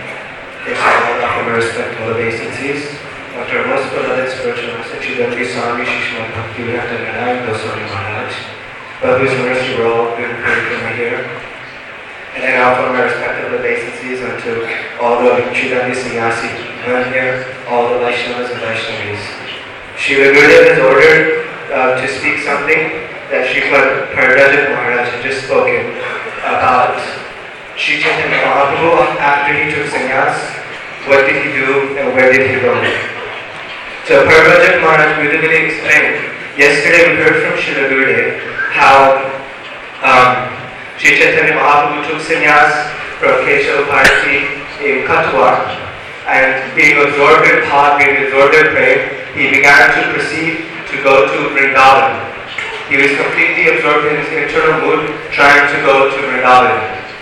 Speaker 9: Respectful obeisances, after our most beloved spiritual master Sridhar Swami Srimad Bhaktivedanta Narayan Goswami Maharaj, by whose mercy we're all good pilgrims here. And I offer my respectful obeisances unto all the Sridhar Sannyasi who are here, all the Vaishnavas and Vaishnavis. Srila Gurudev has ordered uh, to speak something that Srila Parajat Maharaj had just spoken about Sri Chaitanya Mahaprabhu after he took sannyas. What did he do and where did he go? So Parajat Maharaj beautifully explained. Yesterday we heard from Srila Gurudev how um, Sri Chaitanya Mahaprabhu took sannyas from Keshav Bharati in Katwa, and being absorbed in thought, being absorbed in prayer, he began to proceed to go to Vrindavan. He was completely absorbed in his internal mood, trying to go to Vrindavan.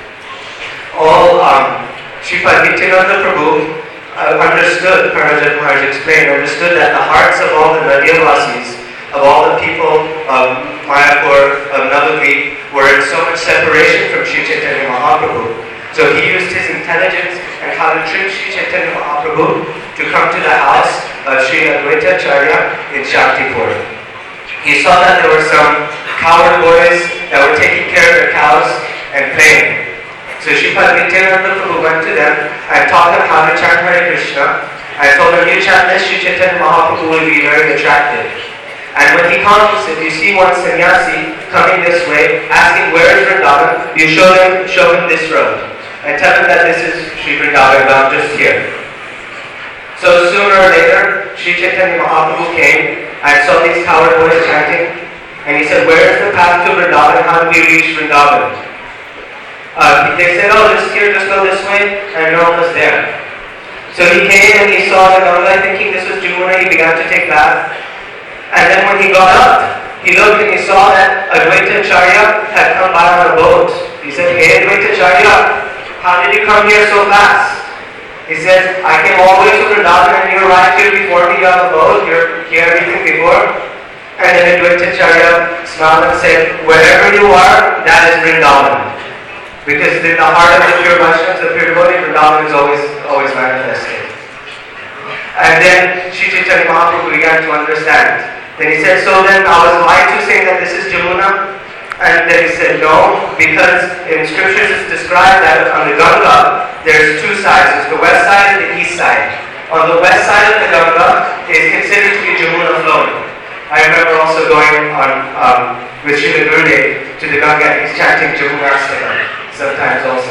Speaker 9: All um, Sripad Nityananda Prabhu uh, understood, Parajat Maharaj explained, understood that the hearts of all the Nadiyavasis, of all the people of Mayapur, of Navadvip, were in so much separation from Sri Chaitanya Mahaprabhu. So he used his intelligence and how to trick Sri Chaitanya Mahaprabhu to come to the house of Sri Advaita Acharya in Shantipur. He saw that there were some cowherd boys that were taking care of their cows and playing. So Sripad Nityananda Prabhu went to them and taught them how to chant Hare Krishna and told them, you chant this, Sri Chaitanya Mahaprabhu will be very attractive. And when he comes, if you see one sannyasi coming this way, asking where is Vrindavan, you show him, show him this road. And tell him that this is Sri Vrindavan, I'm just here. So sooner or later, Sri Chaitanya Mahaprabhu came and saw these cowherd boys chanting. And he said, where is the path to Vrindavan? How do we reach Vrindavan? Uh, they said, oh, just here, just go this way. And no one was there. So he came and he saw the Ganga, thinking this was Jamuna. He began to take bath. And then when he got up, he looked and he saw that Advaita Acharya had come by on a boat. He said, hey Advaita Acharya, how did you come here so fast? He said, I came all the way to Vrindavan and you arrived here before me on the boat. You're here everything before. And then Advaita Acharya smiled and said, wherever you are, that is Vrindavan. Because in the heart of the pure Vaishnavas, the pure devotee, Vrindavan is always, always manifested. And then Sri Chaitanya Mahaprabhu began to understand. Then he said, so then I was right to say that this is Jamuna? And then he said, no, because in scriptures it's described that on the Ganga, there's two sides. There's the west side and the east side. On the west side of the Ganga is considered to be Jamuna flowing. I remember also going on um, with Srila Gurudev to the Ganga and he's chanting Jamuna Astakam sometimes also.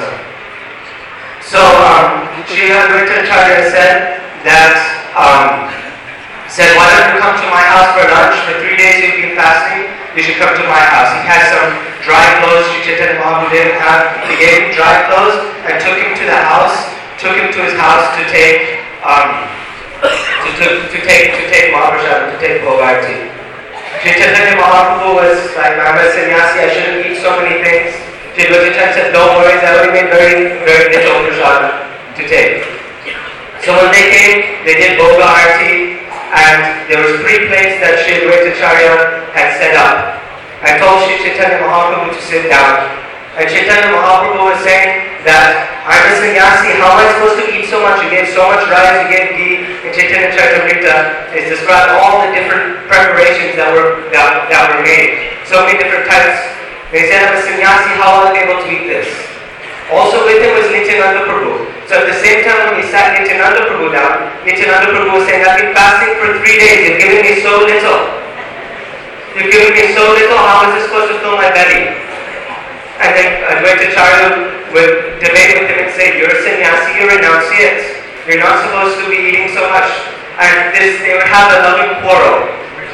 Speaker 9: So um, Sri Advaita Acharya said that um, said, why don't you come to my house for lunch? For three days you've been fasting, you should come to my house. He had some dry clothes Sri Chaitanya Mahaprabhu didn't have. He gave him dry clothes and took him to the house, took him to his house to take um, to, to, to take to take Mahaprasad, to take Bhogarti. Sri Chaitanya Mahaprabhu was like, I'm a sannyasi, I shouldn't eat so many things. Sri Chaitanya said, don't worry, I only made very, very little prasad to take. So when they came, they did Bhoga Arti, and there was three plates that Sri Advaita Acharya had set up. I told Sri Chaitanya Mahaprabhu to sit down. And Chaitanya Mahaprabhu was saying that I'm a sannyasi, how am I supposed to eat so much? You gave so much rice, you gave ghee. In Chaitanya Charitamrita, it's described all the different preparations that were that, that were made. So many different types. They said, I'm a sannyasi, how are they able to eat this? Also with him was Nityananda Prabhu. So at the same time when he sat Nityananda Prabhu down, Nityananda Prabhu was saying, I've been fasting for three days, you've given me so little. You've given me so little, how is this supposed to fill my belly? And then Advaita Acharya would debate with him and say, you're a sannyasi, you're a renunciate. You're not supposed to be eating so much. And this, they would have a loving quarrel.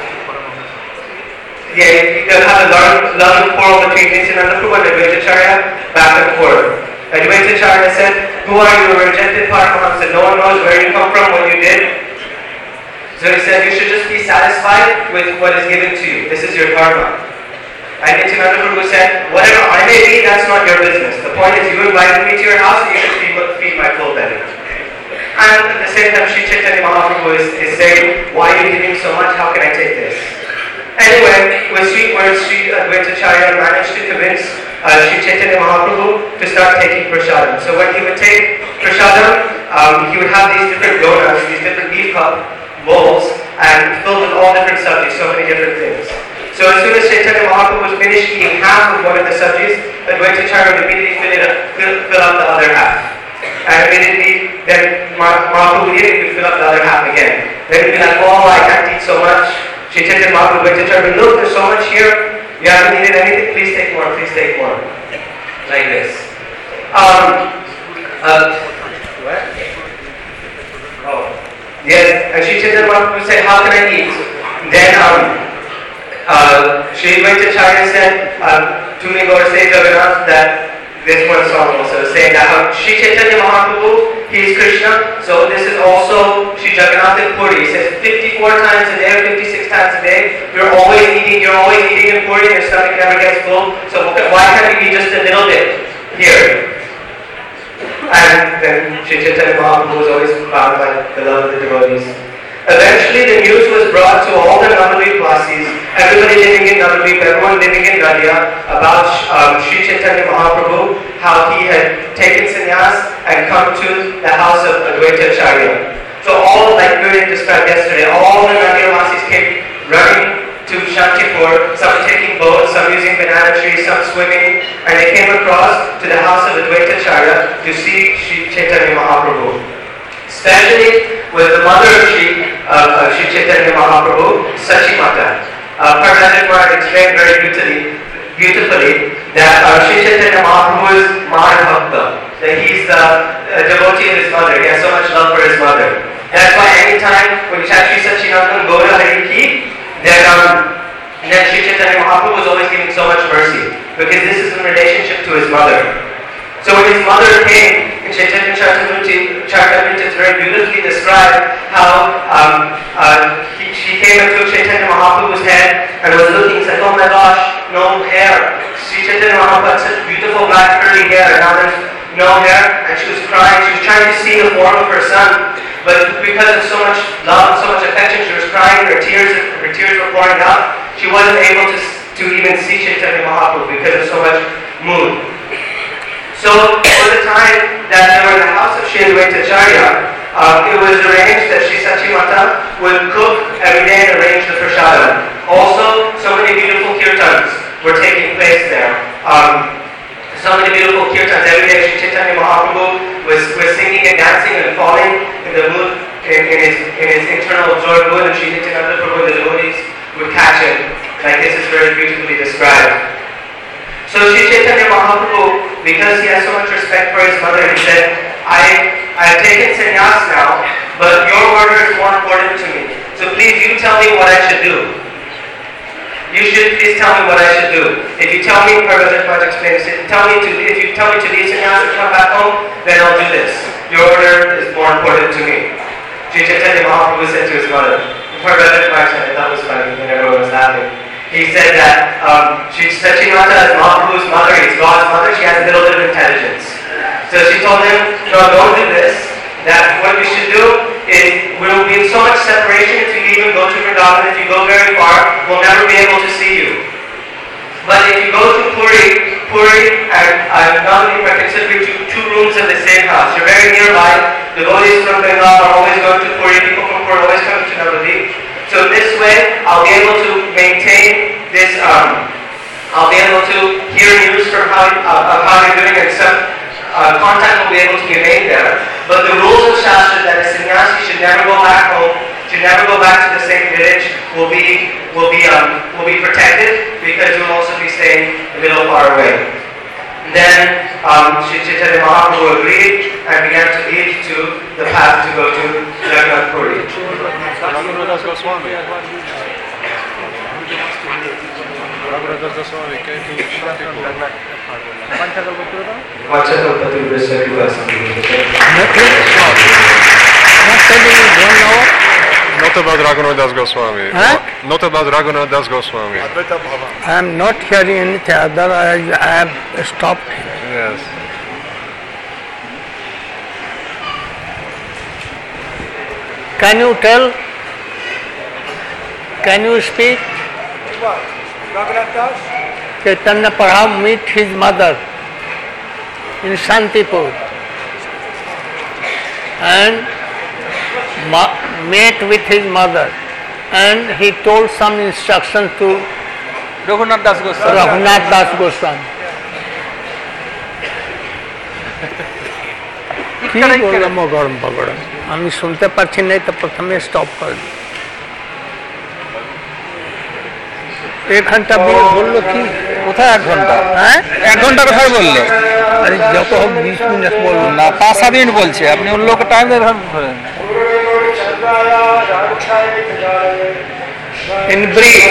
Speaker 9: Yeah, they would have a loving, loving quarrel between Nityananda Prabhu and Advaita Acharya, back and forth. Advaita Acharya said, who are you, a rejected Paramahamsa? No one knows where you come from, what you did. So he said, you should just be satisfied with what is given to you. This is your karma. And Nityananda Prabhu said, whatever I may be, that's not your business. The point is, you invited me to your house, and you should feed, feed my full belly. And at the same time, Sri Chaitanya Mahaprabhu is, is saying, why are you giving so much? How can I take this? Anyway, when Sri, when Sri Advaita Acharya managed to convince uh, Sri Chaitanya Mahaprabhu to start taking prasadam. So when he would take prasadam, um, he would have these different donuts, these different beef cup bowls, and filled with all different subjects, so many different things. So as soon as Chaitanya Mahaprabhu was finished eating half of one of the subjects, Advaita Acharya would immediately fill, it up, fill, fill up the other half. And immediately, then Mahaprabhu would eat, he would fill up the other half again. Then he'd be like, oh, I can't eat so much. Chaitanya Mahaprabhu, Advaita Acharya would, look, there's so much here. You haven't eaten anything, please take more, please take more. Like this. Um, uh, what? Oh. Yes, and Sri Chaitanya Mahaprabhu said, how can I eat? Then, um, Uh, Sri Advaita Acharya said um, to me, Gaur say Jagannath, that this one song also saying that um, Sri Chaitanya Mahaprabhu, he is Krishna, so this is also Sri Jagannath in Puri. He says fifty-four times a day or fifty-six times a day, you're always eating, you're always eating in Puri, your stomach never gets full, so why can't it be just a little bit here? And then Sri Chaitanya Mahaprabhu was always found by the love of the devotees. Eventually the news was brought to all the Navadvip Vasis, everybody living in Navadvip, everyone living in Nadia, about um, Sri Chaitanya Mahaprabhu, how he had taken sannyas and come to the house of Advaita Acharya. So all, like we described yesterday, all the Nadia Vasis came running to Shantipur, some taking boats, some using banana trees, some swimming, and they came across to the house of Advaita Acharya to see Sri Chaitanya Mahaprabhu. Especially with the mother of Sri, uh, uh, Sri Chaitanya Mahaprabhu, Sachi Mata. Uh, Paramahansa Maharaj explained very beautifully, beautifully that uh, Sri Chaitanya Mahaprabhu is Mar Bhakta, that he is the uh, devotee of his mother, he has so much love for his mother. That's why anytime when Sri Sachinandan Gaura Hari Ki, then, um, then Sri Chaitanya Mahaprabhu was always giving so much mercy, because this is in relationship to his mother. So when his mother came, in Chaitanya Charitamrita is very beautifully described how um, uh, he, she came and took Chaitanya Mahaprabhu's head and was looking and said, oh my gosh, no hair. Sri Chaitanya Mahaprabhu had such beautiful black curly hair, and now there's no hair, and she was crying. She was trying to see the form of her son, but because of so much love and so much affection, she was crying, her tears, her tears were pouring out. She wasn't able to, to even see Chaitanya Mahaprabhu because of so much mood. So, for the time that they were in the house of Sri Advaita Acharya, uh, it was arranged that Sri Sachi Mata would cook every day and arrange the prasadam. Also, so many beautiful kirtans were taking place there. Um, so many beautiful kirtans. Every day Sri Chaitanya Mahaprabhu was, was singing and dancing and falling in the mood, in, in, his, in his internal absorbed mood, and Sri Nityananda Prabhu and the devotees would catch him. Like this is very beautifully described. So Sri Chaitanya Mahaprabhu, because he has so much respect for his mother, he said, I, I've taken sannyas now, but your order is more important to me. So please, you tell me what I should do. You should please tell me what I should do. If you tell me, Paramahansa Maharaj explains it, tell me to, if you tell me to leave sannyas and come back home, then I'll do this. Your order is more important to me. Sri Chaitanya Mahaprabhu said to his mother. Paramahansa Maharaj said, that was funny when everyone was laughing. He said that um, Sri Sachi Mata is Mahaprabhu's mother, he's God's mother, she has a little bit of intelligence. So she told him, no, don't do this, that what we should do is, we will be in so much separation if you even go to Vrindavan, if you go very far, we'll never be able to see you. But if you go to Puri, Puri and uh, Navadvip are considered two, two rooms of the same house. You're very nearby, devotees from Bengal are always going to Puri, people from Puri are always coming to Navadvip. So this way, I'll be able to maintain this um,
Speaker 10: I'll be able to hear news from how, uh, of how you're doing, and some uh, contact will be able to be made there. But the rules of Shastra that a sannyasi should never go back home, should never go back to the same village, will be will be um, will be protected, because you'll also be staying a little far away. And then um, Sri Chaitanya Mahaprabhu agreed and began to lead to the path to go to Jagannath Puri.
Speaker 6: Raghunath Das Goswami. Raghunath Das Goswami came to Shantipur.
Speaker 9: Vachakalpatibhyasya kripa sindhubhyasya.
Speaker 1: Not telling you one hour.
Speaker 6: Not about Raghunath Das Goswami.
Speaker 1: Huh?
Speaker 6: Not about Raghunath Das Goswami.
Speaker 1: I am not hearing anything, otherwise I have stopped.
Speaker 6: Yes.
Speaker 1: Can you tell? Can you speak? Chaitanya Prabhu meet his mother in Shantipur and ma- met with his mother, and he told some instruction to
Speaker 8: Raghunath Das Goswami.
Speaker 1: Raghunath Das Goswami. কি বললাম গরম পকড়া আমি শুনতে পাচ্ছি না, তো প্রথমে stop করে দিই। এক ঘন্টা বললো কি
Speaker 8: কোথায় এক ঘন্টা?
Speaker 1: হ্যাঁ
Speaker 8: এক ঘন্টা কোথায় বললো?
Speaker 1: আরে যত হোক বিশ মিনিট বললো
Speaker 8: না, পাঁচ সাত মিনিট বলছে। আপনি অন্য লোকের টাইম ধরেন।
Speaker 1: in brief.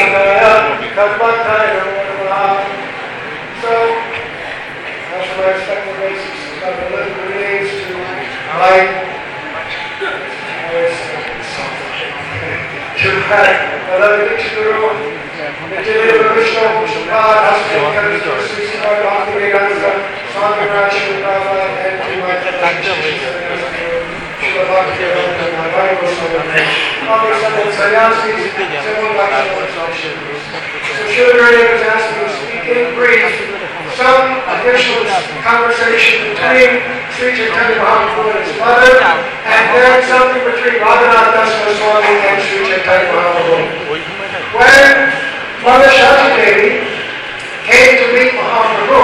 Speaker 11: So Shivadari was asked to speak in brief some additional conversation between Sri Chaitanya Mahaprabhu and his mother, and then something between Raghunath Das Goswami and Sri Chaitanya Mahaprabhu. When Mother Shakti Devi came to meet Mahaprabhu,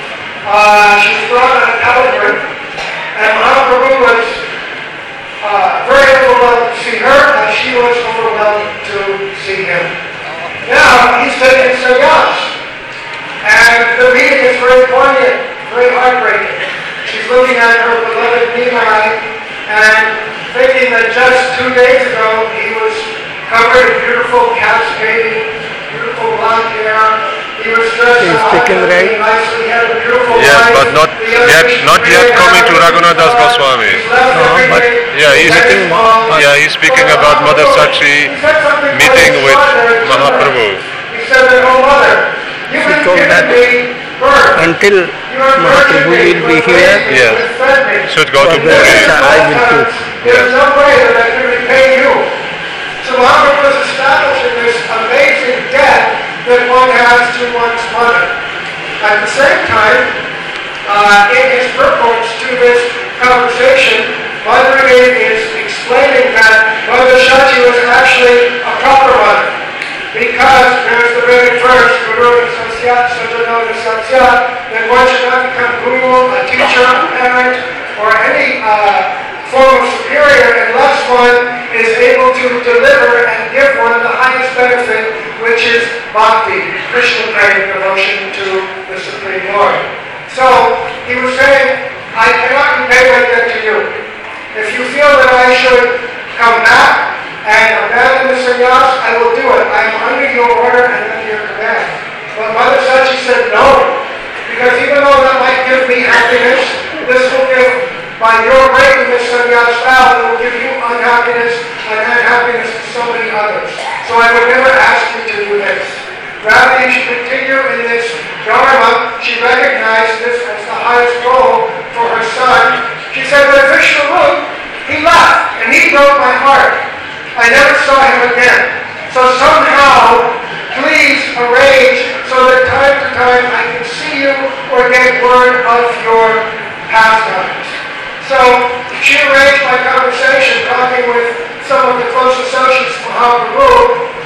Speaker 11: uh, she was brought on a palanquin, and Mahaprabhu was uh, very overwhelmed to see her, and she was overwhelmed to see him. Now he's taking sannyas, and the meeting is very poignant, very heartbreaking. She's looking at her beloved Nimai and thinking that just two days ago he was covered in beautiful cascading, beautiful blonde hair. He was dressed
Speaker 1: He's speaking right.
Speaker 11: nicely. He had a beautiful
Speaker 6: Yes,
Speaker 11: wife.
Speaker 6: but not
Speaker 11: The other
Speaker 6: yet,
Speaker 11: is
Speaker 6: not yet
Speaker 11: very
Speaker 6: coming to
Speaker 11: happy.
Speaker 6: Raghunath Das Goswami.
Speaker 11: He's left
Speaker 1: No,
Speaker 11: everything.
Speaker 1: but
Speaker 6: Yeah, he's
Speaker 11: Let his mom-
Speaker 6: yeah, he's speaking about Mother Sakshi
Speaker 11: He said something
Speaker 6: meeting
Speaker 11: quite
Speaker 6: with
Speaker 11: extraordinary to her.
Speaker 6: Mahaprabhu.
Speaker 11: He said that, oh mother, you
Speaker 1: She
Speaker 11: have
Speaker 1: told
Speaker 11: given
Speaker 1: that
Speaker 11: me birth.
Speaker 1: until
Speaker 11: You have
Speaker 1: Mahaprabhu
Speaker 11: nurtured me,
Speaker 1: will be
Speaker 11: you have
Speaker 1: here,
Speaker 11: raised me,
Speaker 6: Yes.
Speaker 11: you have fed me.
Speaker 6: Should go to
Speaker 1: For the-
Speaker 6: Puri.
Speaker 1: I will teach.
Speaker 11: There's no way that I can repay you. So Mahaprabhu was establishing this amazing debt that one has to one's mother. At the same time, uh, in his purports to this conversation, Madhuri is explaining that Mother Shakti was actually a proper mother. Because there's the very verse, Guru Sasyat Sajanoda Sasyat, that one should not become guru, a teacher, a parent, or any uh, form of superior unless one is able to deliver and give one the highest benefit, which is bhakti, Krishna praying devotion to the Supreme Lord. So he was saying, I cannot repay my debt to you. If you feel that I should come back and abandon the sannyas, I will do it. I am under your order and under your command. But Mother Sachi said no, because even though that might give me happiness, this will give, by your breaking this sannyas vow, it will give you unhappiness and unhappiness to so many others. So I would never ask you to do this. Rather, you should continue in this dharma. She recognized this as the highest goal for her son. She said, but Vishnu, he left, and he broke my heart. I never saw him again. So somehow, please arrange so that time to time I can see you or get word of your pastimes. So she arranged my conversation, talking with some of the close associates of Mahaprabhu,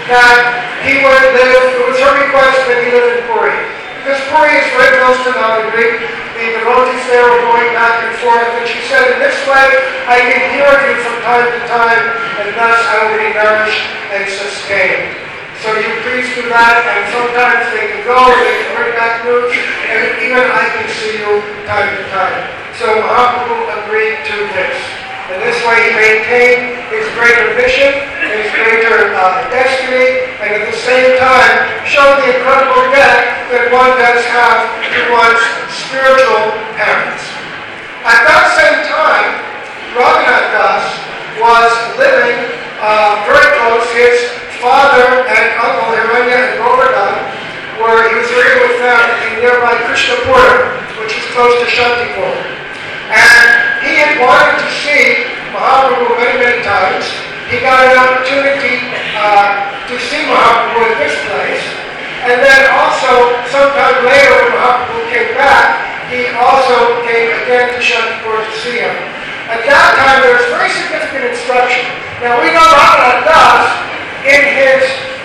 Speaker 11: that he would live, it was her request that he live in Puri. Because Puri is very close to Navagiri. The devotees there were going back and forth, and she said, in this way, I can hear of you from time to time, and thus I will be nourished and sustained. So you please do that, and sometimes they can go, they can bring back news, and even I can see you time to time. So Mahaprabhu agreed to this. And this way he maintained his greater mission, his greater uh, destiny, and at the same time showed the incredible debt that one does have to one's spiritual parents. At that same time, Raghunath Das was living uh, very close. His father and uncle, Hiranya and Govardhan, were, he was living with them in nearby Krishnapura, which is close to Shantipur. And he had wanted to see Mahaprabhu many, many times. He got an opportunity uh, to see Mahaprabhu at this place. And then also, sometime later when Mahaprabhu came back, he also came again to Shantipur to see him. At that time, there was very significant instruction. Now, we know Raghunath Das in his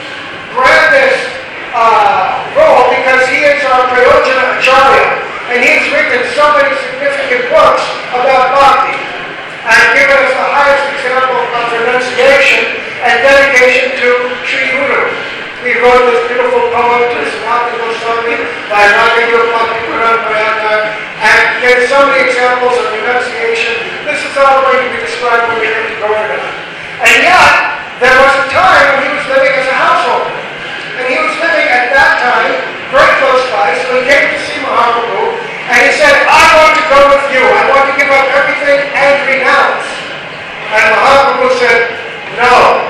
Speaker 11: grandest uh, role because he is our Prayojana Acharya. And he's written so many significant books about bhakti and given us the highest example of renunciation and dedication to Sri Guru. He wrote this beautiful poem to Sanatana Goswami by Raghavendra Bhakti Puran Prayata, and there's so many examples of renunciation. This is all going to be described when we get to Govardhan. And yet, there was a time when he was living as a householder. And he was living at that time very close by, so he came to see Mahaprabhu, and he said, I want to go with you. I want to give up everything and renounce. And Mahaprabhu said, no,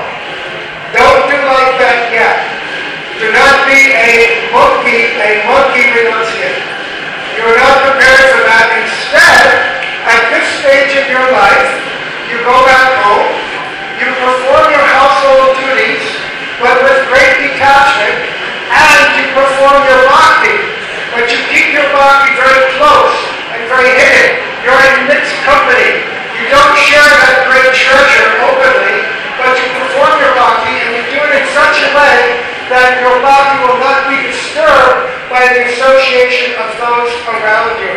Speaker 11: don't do like that yet. Do not be a monkey, a monkey renunciant. You are not prepared for that. Instead, at this stage of your life, you go back home, you perform your household duties, but with great detachment, and you perform your bhakti. But you keep your bhakti very close and very hidden. You're in mixed company. You don't share that great treasure openly, but you perform your bhakti and you do it in such a way that your bhakti will not be disturbed by the association of those around you.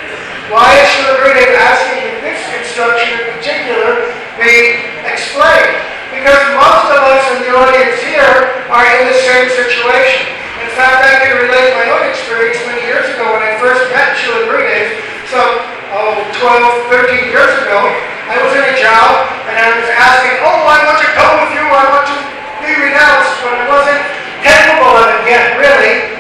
Speaker 11: Why is Srila Gurudev asking that this instruction in particular be explained? Because most of us in the audience here are in the same situation. In fact, I can relate my own experience many years ago when I first met Srila Gurudev, some oh, twelve, thirteen years ago. I was in a job and I was asking, oh, I want to go with you, I want to be renounced, but I wasn't capable of it yet, really.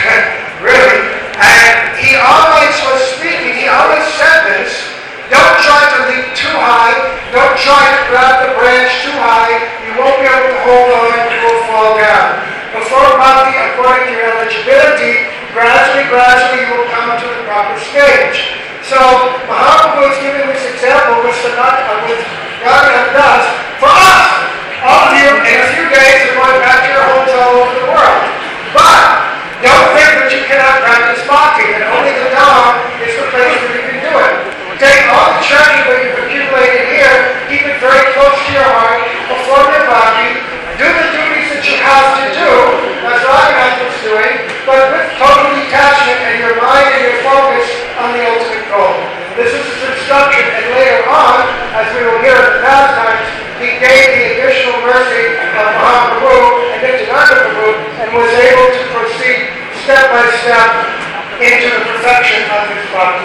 Speaker 11: really. And he always was speaking, he always said this, don't try to leap too high, don't try to grab the branch too high, you won't be able to hold on, you will fall down. Perform bhakti according to your eligibility, gradually, gradually you will come to the proper stage. So Mahaprabhu is giving this example with Sanatana, with Raghunath Das, for us. All of you in a few days are going back to your homes all over the world. But don't think that you cannot practice bhakti, and only the Dham is the place where you can do it. Take all the training that you've accumulated here, keep it very close to your heart, perform your bhakti, do the duties that you have to do, as Raghunath was doing, but with total detachment and your mind and your focus on the ultimate goal. This is his instruction, and later on, as we will hear in the pastimes, he gave the additional mercy of Mahaprabhu and Nityananda Prabhu and was able to proceed step by step into the perfection of his bhakti.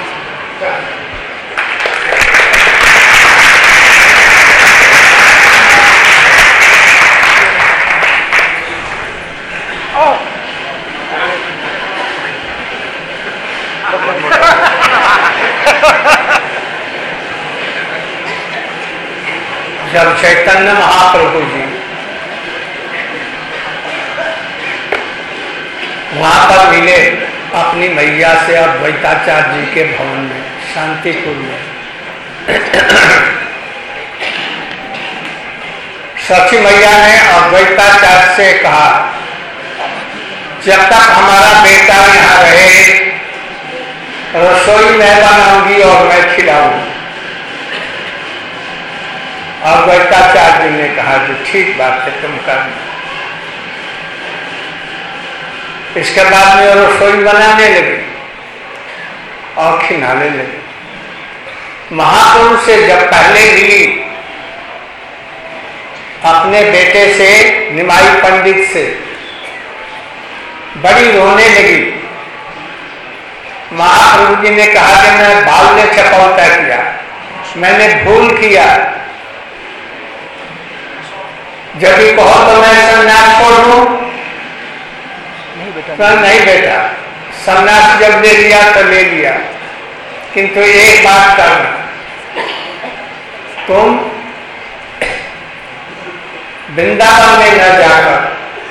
Speaker 11: Oh!
Speaker 1: जब चैतन्य महाप्रभु जी वहां पर मिले अपनी मैया से अद्वैताचार्य जी के भवन में शांतिपुर में, सखी मैया ने अद्वैताचार्य से कहा, जब तक हमारा बेटा यहाँ रहे रसोई मैं बनाऊंगी और मैं खिलाऊंगी। अद्वैताचार्य जी ने कहा कि ठीक बात है, तुम करना। इसके बाद में वो रसोई बनाने लगे और खिलाने लगे। महाप्रभु से जब पहले मिली अपने बेटे से, निमाई पंडित से, बड़ी रोने लगी। महाप्रभु जी ने कहा कि मैं बाल्य चपौता किया, मैंने भूल किया, जब भी कहो तो मैं संन्यास छोड़ दूं। तो नहीं बेटा, संन्यास जब ले लिया तो ले लिया, किंतु एक बात करना, तुम वृंदावन में न जाकर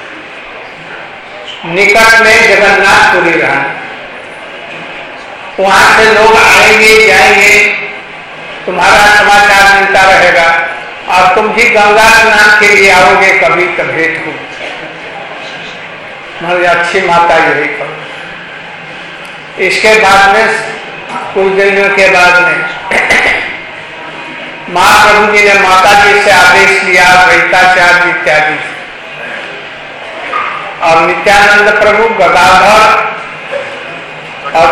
Speaker 1: निकट में जगन्नाथपुरी रहना। वहां से लोग आएंगे जाएंगे, तुम्हारा समाचार मिलता रहेगा और तुम भी गंगा स्नान के लिए आओगे कभी तो भेंट हो। हमारी अच्छी माता यही कहो। इसके बाद में कुछ दिनों के बाद में महाप्रभु जी ने माता जी से आदेश लिया द्वैताचार्य इत्यादि, और नित्यानंद प्रभु, गदाधर और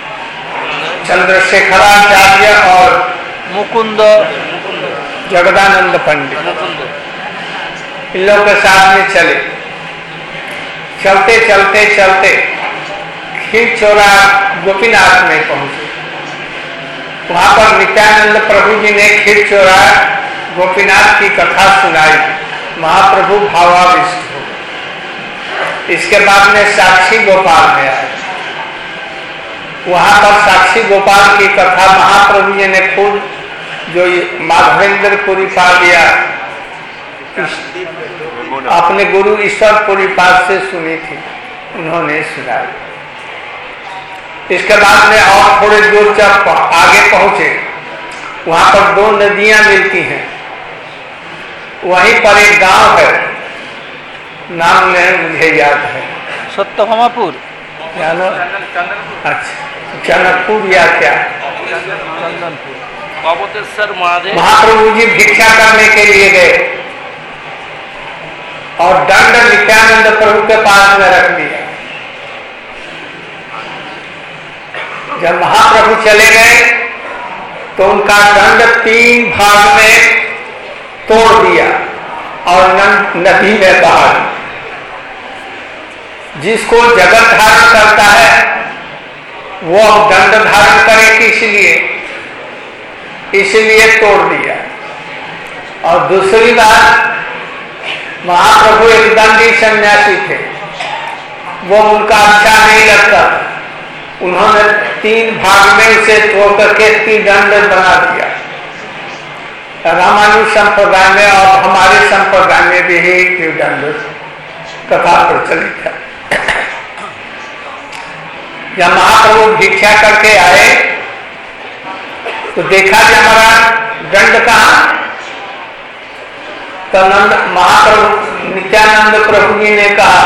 Speaker 1: चंद्रशेखराचार्य और
Speaker 8: मुकुंद
Speaker 1: जगदानंद पंडित, इन लोगों के साथ में चले। चलते चलते चलते खीर चौरा गोपीनाथ में पहुंचे। वहां पर नित्यानंद प्रभु जी ने खीर चौरा गोपीनाथ की कथा सुनाई। महाप्रभु भावाविष्ट हो। इसके बाद में साक्षी गोपाल में आए। वहां पर साक्षी गोपाल की कथा महाप्रभु जी ने खुद, जो माधवेंद्र पुरी पालिया अपने गुरु ईश्वर पुरीपाल से सुनी थी, उन्होंने सुनाई। इसके बाद में और थोड़े दूर जब आगे पहुंचे, वहां पर दो नदियां मिलती हैं। वहीं पर एक गांव है, नाम नहीं मुझे याद है,
Speaker 8: सत्यभामापुर,
Speaker 1: अच्छा जनकपुर या क्या, महाप्रभु जी भिक्षा करने के लिए गए और दंड नित्यानंद प्रभु के पास में रख दिया। जब महाप्रभु चले गए तो उनका दंड तीन भाग में तोड़ दिया और नदी में बहा दिया। जिसको जगत धारण करता है वो दंड धारण करे, इसलिए इसलिए तोड़ दिया। और दूसरी बात, महाप्रभु एक दंडी सन्यासी थे, वो उनका अच्छा नहीं लगता, उन्होंने तीन भाग में उसे तोड़ करके तीन दंड बना दिया। रामानुज संप्रदाय में और हमारे संप्रदाय में भी ही दंड कथा प्रचलित है। जब महाप्रभु भिक्षा करके आए तो देखा कि हमारा दंड कहाँ, तो नंद महाप्रभु नित्यानंद प्रभु जी ने कहा,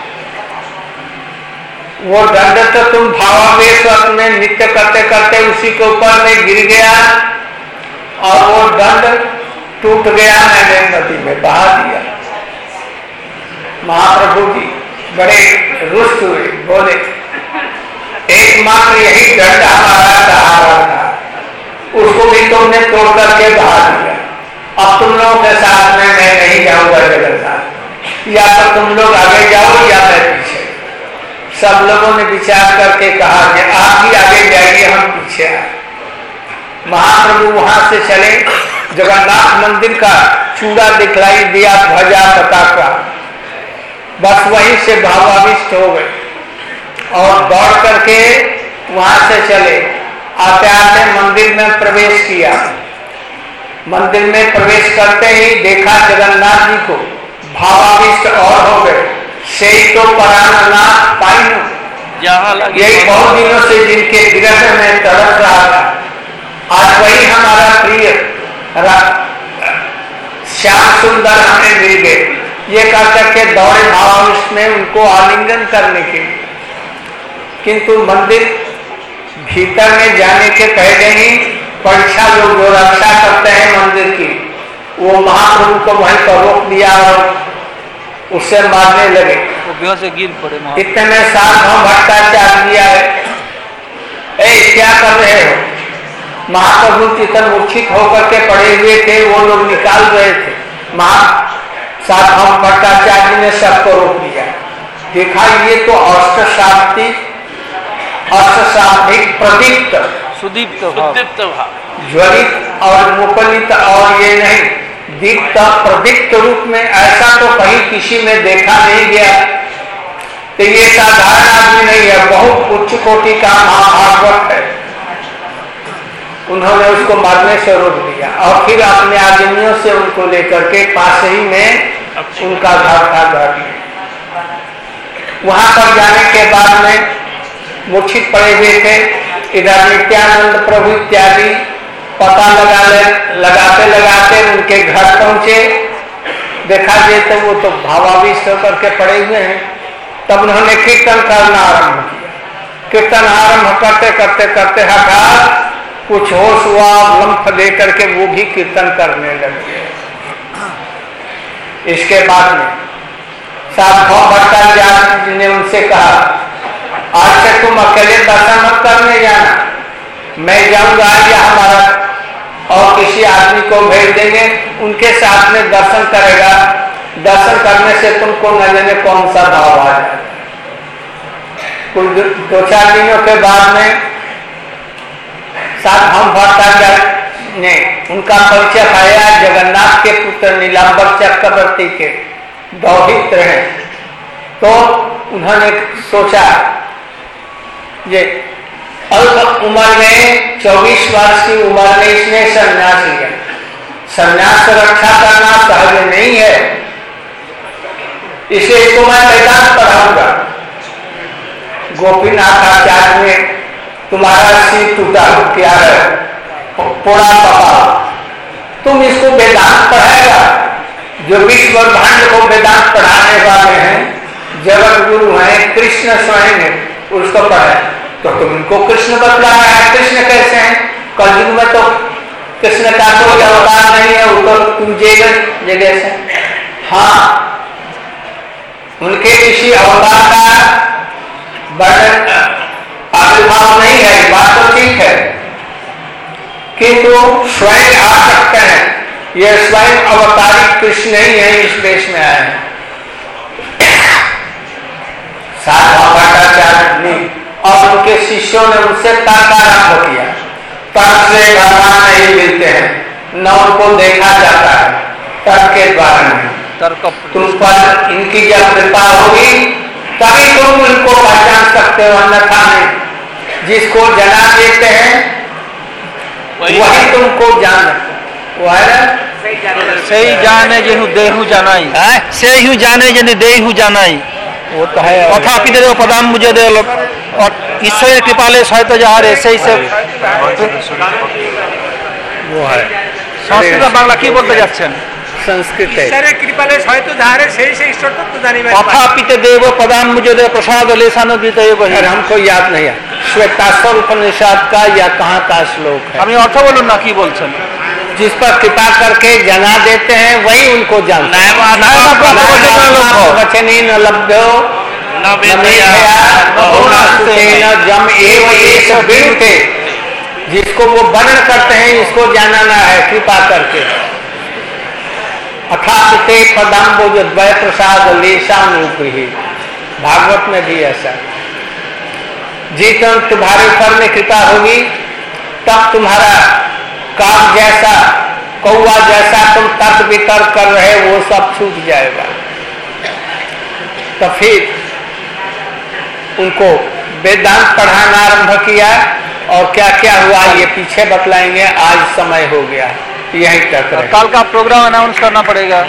Speaker 1: वो दंड तो तुम भावावेश में नित्य करते करते उसी के ऊपर में गिर गया और वो दंड टूट गया, मैंने नदी में बहा दिया। महाप्रभु जी बड़े रुष्ट हुए, बोले एकमात्र यही दंड हमारा सहारा था, उसको भी तुमने तोड़ करके बहा दिया। अब तुम लोगों के साथ में मैं नहीं जाऊंगा जगन्नाथ, या तो तुम लोग आगे जाओ या मैं पीछे। सब लोगों ने विचार करके कहा कि आप ही आगे जाइए, हम पीछे आए। महाप्रभु वहां से चले, जगन्नाथ मंदिर का चूड़ा दिखलाई दिया, ध्वजा पताका, बस वहीं से भावाविष्ट हो गए और दौड़ करके वहां से चले। आते आते मंदिर में प्रवेश किया। मंदिर में प्रवेश करते ही देखा जगन्नाथ जी को, भावाविष्ट और हो गए। से तो परानाथ पाइन, यही बहुत दिनों से जिनके विरह में तड़प रहा था, आज वही हमारा प्रिय श्याम सुंदर हमें मिल गए। ये कह करके दौड़े भावाविष्ट में उनको आलिंगन करने के लिए, किंतु मंदिर भीतर में जाने के पहले ही परीक्षा लोग जो रक्षा करते हैं मंदिर की, वो महाप्रभु को वहीं पर रोक दिया और उससे मारने लगे।
Speaker 8: वो बेहोश से गिर पड़े वहाँ।
Speaker 1: इतने में सार्वभौम भट्टाचार्य जी आए, ए क्या कर रहे हो? महाप्रभु चितन मूर्छित होकर के पड़े हुए थे, वो लोग निकाल रहे थे। महा सार्वभौम भट्टाचार्य ने सबको रोक लिया, देखा ये तो अष्ट शाब्दिक अष्ट शाब्दिक प्रदीप्त
Speaker 8: सुदीप्त
Speaker 2: सुदीप्त भाव,
Speaker 1: ज्वलित और मुपलित और ये नहीं दीप्त प्रदीप्त रूप में, ऐसा तो कहीं किसी में देखा नहीं गया। तो ये साधारण आदमी नहीं है, बहुत उच्च कोटि का महाभागवत है। उन्होंने उसको मारने से रोक दिया और फिर अपने आदमियों से उनको लेकर के पास ही में उनका घर था, घर में वहां पर जाने के बाद में मूर्छित पड़े हुए थे। इधर नित्यानंद प्रभु इत्यादि पता लगा ले लगाते लगाते उनके घर पहुंचे, देखा जाए तो वो तो भावाविष्ट होकर के पड़े हुए हैं। तब उन्होंने कीर्तन करना आरंभ किया। कीर्तन आरंभ करते करते करते हठात कुछ होश हुआ, लंफ दे करके वो भी कीर्तन करने लगे। इसके बाद में सार्वभौम भट्टाचार्य ने उनसे कहा, आज से तुम अकेले दर्शन मत करने जाना, मैं जाऊंगा या हमारा और किसी आदमी को भेज देंगे, उनके साथ में दर्शन करेगा। दर्शन करने से तुमको न जाने कौन सा भाव आ जाए। कुछ दो चार दिनों के बाद में सार्वभौम भट्टाचार्य ने उनका परिचय पाया, जगन्नाथ के पुत्र नीलांबर चक्रवर्ती के दौहित्र हैं। तो उन्होंने सोचा ये अल्प उम्र में चौबीस वर्ष की उम्र में इसने संन्यास लिया। संन्यास रक्षा करना सहज नहीं है, इसे इसको मैं वेदांत पढ़ाऊंगा। गोपीनाथ आचार्य ने तुम्हारा सिर टूटा क्या है, पोड़ा पपा, तुम इसको वेदांत पढ़ाएगा। जो विश्व ब्रह्मांड को वेदांत पढ़ाने वाले हैं, जगत गुरु हैं, कृष्ण स्वयं है, उसको पढ़ाए। तो तुम इनको कृष्ण बतला रहा है, कृष्ण कैसे हैं? कलयुग में तो कृष्ण का कोई अवतार नहीं है, वो तो तुम जगह जगह से। हाँ, उनके किसी अवतार का वर्णन आविर्भाव नहीं है, बात तो ठीक है, किंतु स्वयं आ सकते हैं। ये स्वयं अवतारिक कृष्ण ही है, इस देश में आए हैं। सार्वभौम भट्टाचार्य ने और उनके शिष्यों ने उनसे तर्क आरंभ किया। तर्क से भगवान नहीं मिलते हैं, न उनको देखा जाता है, तर्क के द्वारा नहीं।
Speaker 8: तर्क
Speaker 1: तुम पर इनकी जब कृपा होगी तभी तुम इनको पहचान सकते हो, अन्यथा नहीं। जिसको जना देते हैं वही तुमको जान, वो है ना,
Speaker 8: सही जाने जिन्हू देहू जानाई, सही हूँ जाने जिन्हें देहू जानाई,
Speaker 1: वो तो है।
Speaker 8: तथापि देव पदाम मुझे दे लोग और ईश्वर कृपाले सहित जहारे सही से
Speaker 1: वो है।
Speaker 8: संस्कृत बांग्ला की बोलते जाच्छेन?
Speaker 1: संस्कृत है।
Speaker 12: ঈশ্বরের কৃপালে হয়তো ধারে সেই সেই ঈশ্বর তত্ত্ব জানিবে।
Speaker 8: तथापि देव पदाम मुझे दे प्रसाद लेसानो गीत
Speaker 1: अरे हमको याद नहीं है, श्वेताश्वर उपनिषद का या कहाँ का श्लोक है?
Speaker 8: हमें अर्थ बोलून ना की बोलছেন?
Speaker 1: जिस पर कृपा करके जना देते हैं वही उनको जानते हैं। वचने न लभ्यो न जम एव एष विनुते, जिसको वो वर्णन करते हैं इसको जानना है कृपा करके। अथापि पदाम्बोज द्वय प्रसाद लेशानुग्रही, भागवत में भी ऐसा। जिस तुम्हारे ऊपर में कृपा होगी तब तुम्हारा काम जैसा कौवा जैसा तुम तर्क वितर्क कर रहे वो सब छूट जाएगा। तो फिर उनको वेदांत पढ़ाना आरंभ किया और क्या क्या हुआ ये पीछे बतलाएंगे, आज समय हो गया, यहीं तक रहे।
Speaker 8: कल का प्रोग्राम अनाउंस करना पड़ेगा।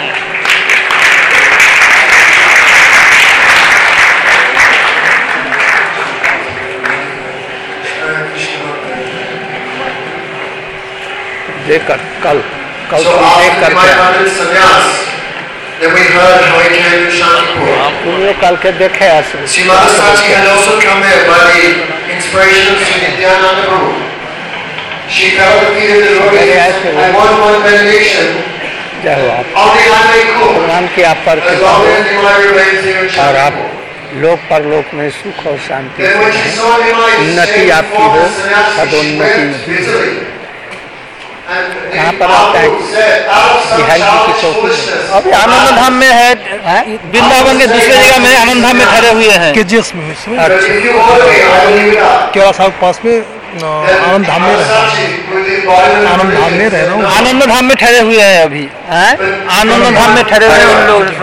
Speaker 1: देखकर कल कल
Speaker 11: So
Speaker 1: देख
Speaker 11: after my
Speaker 1: करके
Speaker 11: brother's sannyas, then we heard how he came to Shantipur.
Speaker 1: तुम लोग कल के देखे आसुर।
Speaker 11: Srimad Sachi had also come there by the inspiration of Sri Nityananda Prabhu. She fell defeated the devotees and one one meditation
Speaker 1: जय हो आप।
Speaker 11: on the
Speaker 1: भगवान की आप पर कृपा हो और आप लोक परलोक में सुख और शांति उन्नति आपकी हो, पदोन्नति। कहाँ पर आता है बिहारी जी की चौकी?
Speaker 8: अभी आनंद धाम में है, वृंदावन के दूसरे जगह में आनंद धाम में ठहरे हुए हैं।
Speaker 6: केजीएस में
Speaker 1: अच्छा,
Speaker 6: केवड़ा साहब पास में आनंद धाम में रह आनंद धाम में रह रहा हूँ।
Speaker 8: आनंद धाम में ठहरे हुए हैं अभी, आनंद धाम में ठहरे हुए हैं उन लोगों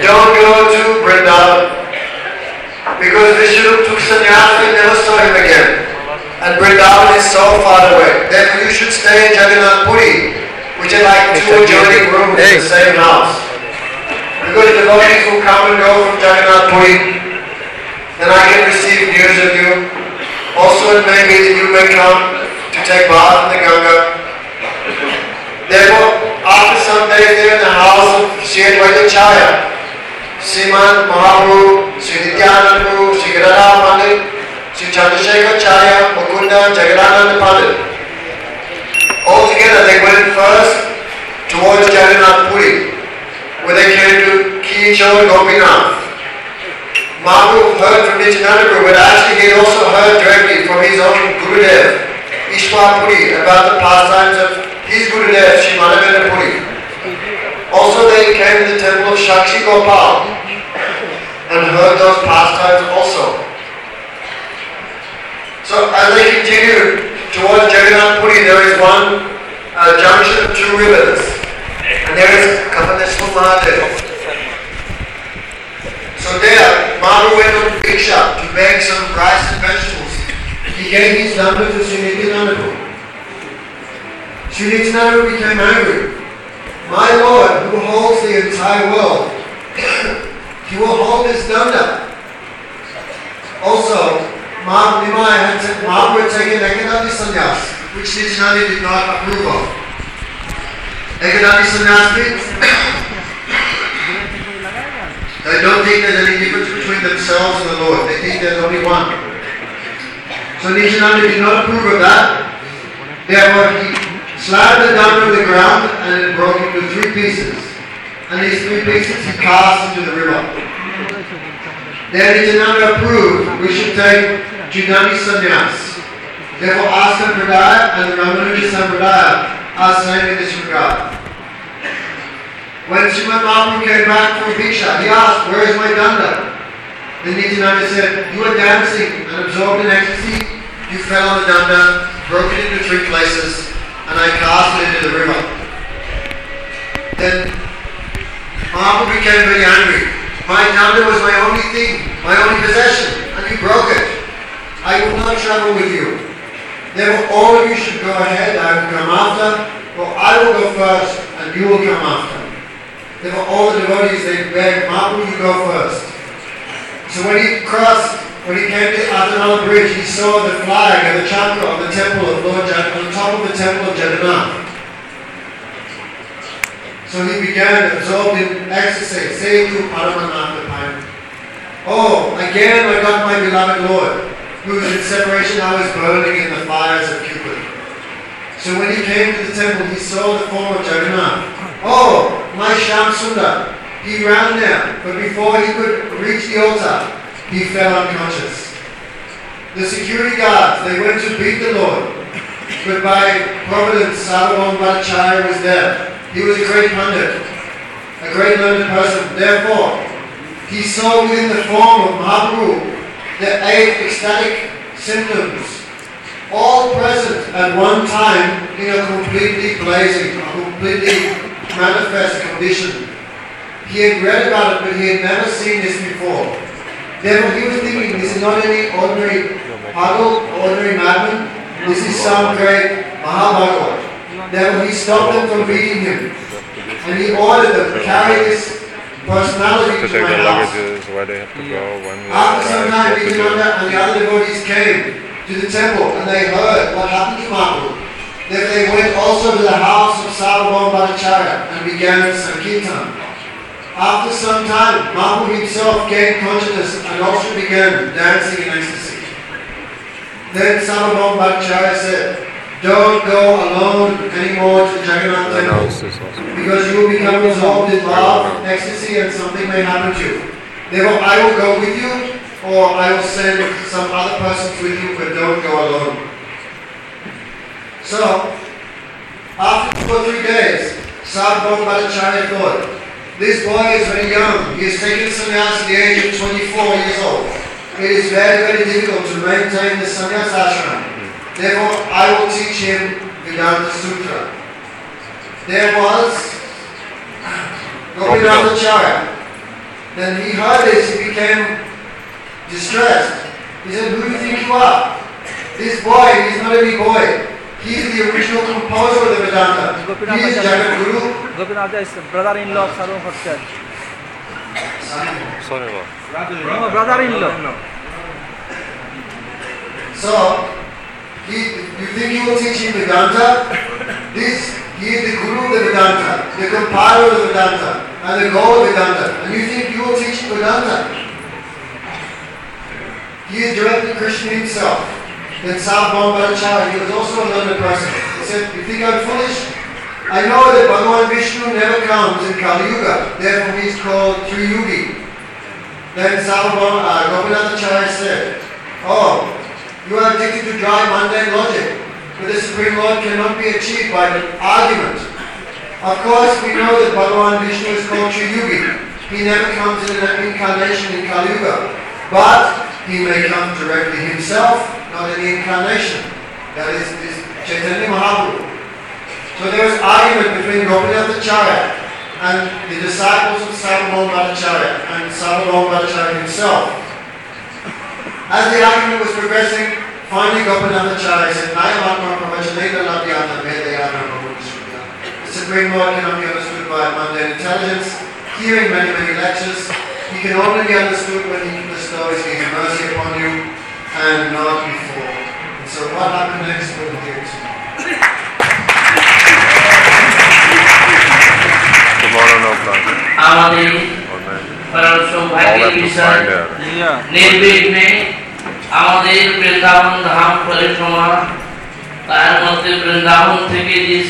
Speaker 8: से।
Speaker 9: Because Vishnu took sannyas and never saw him again. And Vrindavan is so far away. Then you should stay in Jagannath Puri, which are like two adjoining rooms in the same house. Because devotees who come and go from Jagannath Puri, then I can receive news of you. Also it may be that you may come to take bath in the Ganga. Therefore, after some days there in the house of Sri Advaitacharya, Sriman Mahaprabhu, Sri Nityananda Prabhu, Sri Gadadhar Pandit, Sri Chandrasekhar Charya, Mukunda, Jagadananda Pandit. All together they went first towards Jagannath Puri, where they came to Kichor Gopinath. Mahaprabhu heard from Nityananda Prabhu, but actually he also heard directly from his own Gurudev, Ishwar Puri, about the pastimes of his Gurudev, Sri Madhavendra Puri. Also they came to the temple of Shakshi Gopal and heard those pastimes also. So as they continued towards Jagannath Puri, there is one uh, junction of two rivers, and there is Kapaneswar Mahadev. So there, Mahaprabhu went on Bhiksha to beg some rice and vegetables. He gave his danda to Sri Nityananda Prabhu. Sri Nityananda Prabhu became angry. My Lord, who holds the entire world, he will hold his danda. Also, Mahaprabhu had taken Ekadati sannyas, which Nityananda did not approve of. Ekadati sannyas means they don't think there's any difference between themselves and the Lord. They think there's only one. So Nityananda did not approve of that. Therefore, he slammed the danda on the ground and it broke into three pieces. And these three pieces he cast into the river. Then Nityananda approved we should take Jnani sannyas. Therefore Asa Pradaya and the Ramanuja Sampradaya are same in this regard. When Srimad Mahaprabhu came back from Bhiksha, he asked, where is my danda? Then Nityananda said, you were dancing and absorbed in ecstasy, you fell on the danda, broke it into three places, and I cast it into the river. Then Mahaprabhu became very angry. My danda was my only thing, my only possession, and you broke it. I will not travel with you. Therefore all of you should go ahead, I will come after, or I will go first, and you will come after. Therefore all the devotees, they begged, Mahaprabhu, you go first. So when he crossed, when he came to Atanala bridge, he saw the flag and the chakra of the temple of Lord Jagannath, on top of the temple of Jagannath. So he began, absorbed in ecstasy, saying to Paramanatha, oh, again I got my beloved Lord, who was in separation, I was burning in the fires of Cupid. So when he came to the temple, he saw the form of Jagannath. Oh, my Shyam Sundar. He ran there, but before he could reach the altar, he fell unconscious. The security guards, they went to beat the Lord, but by providence, Sarvabhauma Bhattacharya was there. He was a great pundit, a great learned person. Therefore, he saw within the form of Mahaprabhu the eight ecstatic symptoms, all present at one time in a completely blazing, a completely manifest condition. He had read about it, but he had never seen this before. Therefore, he was thinking, this is not any ordinary pagal, ordinary madman. This is some great Mahabhagavad. Therefore, he stopped them from beating him, and he ordered them to carry this personality to my house.
Speaker 13: Where they have to go when
Speaker 9: After some time, Nityananda and the other devotees came to the temple, and they heard what happened to Mahaprabhu. Then they went also to the house of Sarvabhauma Bhattacharya and began Sankirtan. After some time, Mahaprabhu himself gained consciousness and also began dancing in ecstasy. Then Sarvabhauma Bhattacharya said,
Speaker 11: don't go alone anymore to Jagannath
Speaker 13: I know
Speaker 11: temple.
Speaker 13: this is also.
Speaker 11: Because you will become absorbed in love, ecstasy, and something may happen to you. Therefore, I will go with you, or I will send some other person with you, but don't go alone. So, after two or three days, Sarvabhauma Bhattacharya thought, this boy is very young. He has taken sannyas at the age of twenty-four years old. It is very, very difficult to maintain the sannyas ashram. Therefore, I will teach him Vedanta Sutra. There was Gopinathacharya. Then he heard this, he became distressed. He said, who do you think you are? This boy, he's not any boy. He is the original composer of the Vedanta. He is Jagat Guru.
Speaker 3: Gopinath is brother-in-law of Sarvabhauma Bhattacharya.
Speaker 13: Sorry, what?
Speaker 3: No, brother-in-law.
Speaker 11: So, he, you think he will teach him Vedanta? This, he is the Guru of the Vedanta, the compiler of the Vedanta, and the goal of Vedanta. And you think you will teach him Vedanta? He is directly Krishna himself. Then Sarvabhauma Bhattacharya, he was also a learned person. He said, you think I'm foolish? I know that Bhagavan Vishnu never comes in Kali Yuga, therefore he is called Triyugi. Then Sarvabhauma uh, Gopinathacharya said, oh, you are addicted to dry mundane logic, but the Supreme Lord cannot be achieved by argument. Of course, we know that Bhagavan Vishnu is called Triyugi. He never comes in an incarnation in Kali Yuga, but he may come directly himself, not in the incarnation. That is, is Chaitanya Mahaprabhu. So there was argument between Gopinathacharya and the disciples of Sarvabhauma Bhattacharya and Sarvabhauma Bhattacharya himself. As the argument was progressing, finally Gopinathacharya said, Nayamatma Pravachaneta Labhyata Vedayana Prabhupada. The Supreme Lord cannot be understood by mundane intelligence. Hearing many, many lectures, he can only be understood when he bestows his mercy upon you and not before. And so what happened next with the gift?
Speaker 13: Tomorrow, no plan.
Speaker 2: আমাদের পরম সৌভাগ্যের বিষয় নির্বিঘ্নে আমাদের বৃন্দাবন ধাম পরিক্রমা, তার মধ্যে বৃন্দাবন থেকে যে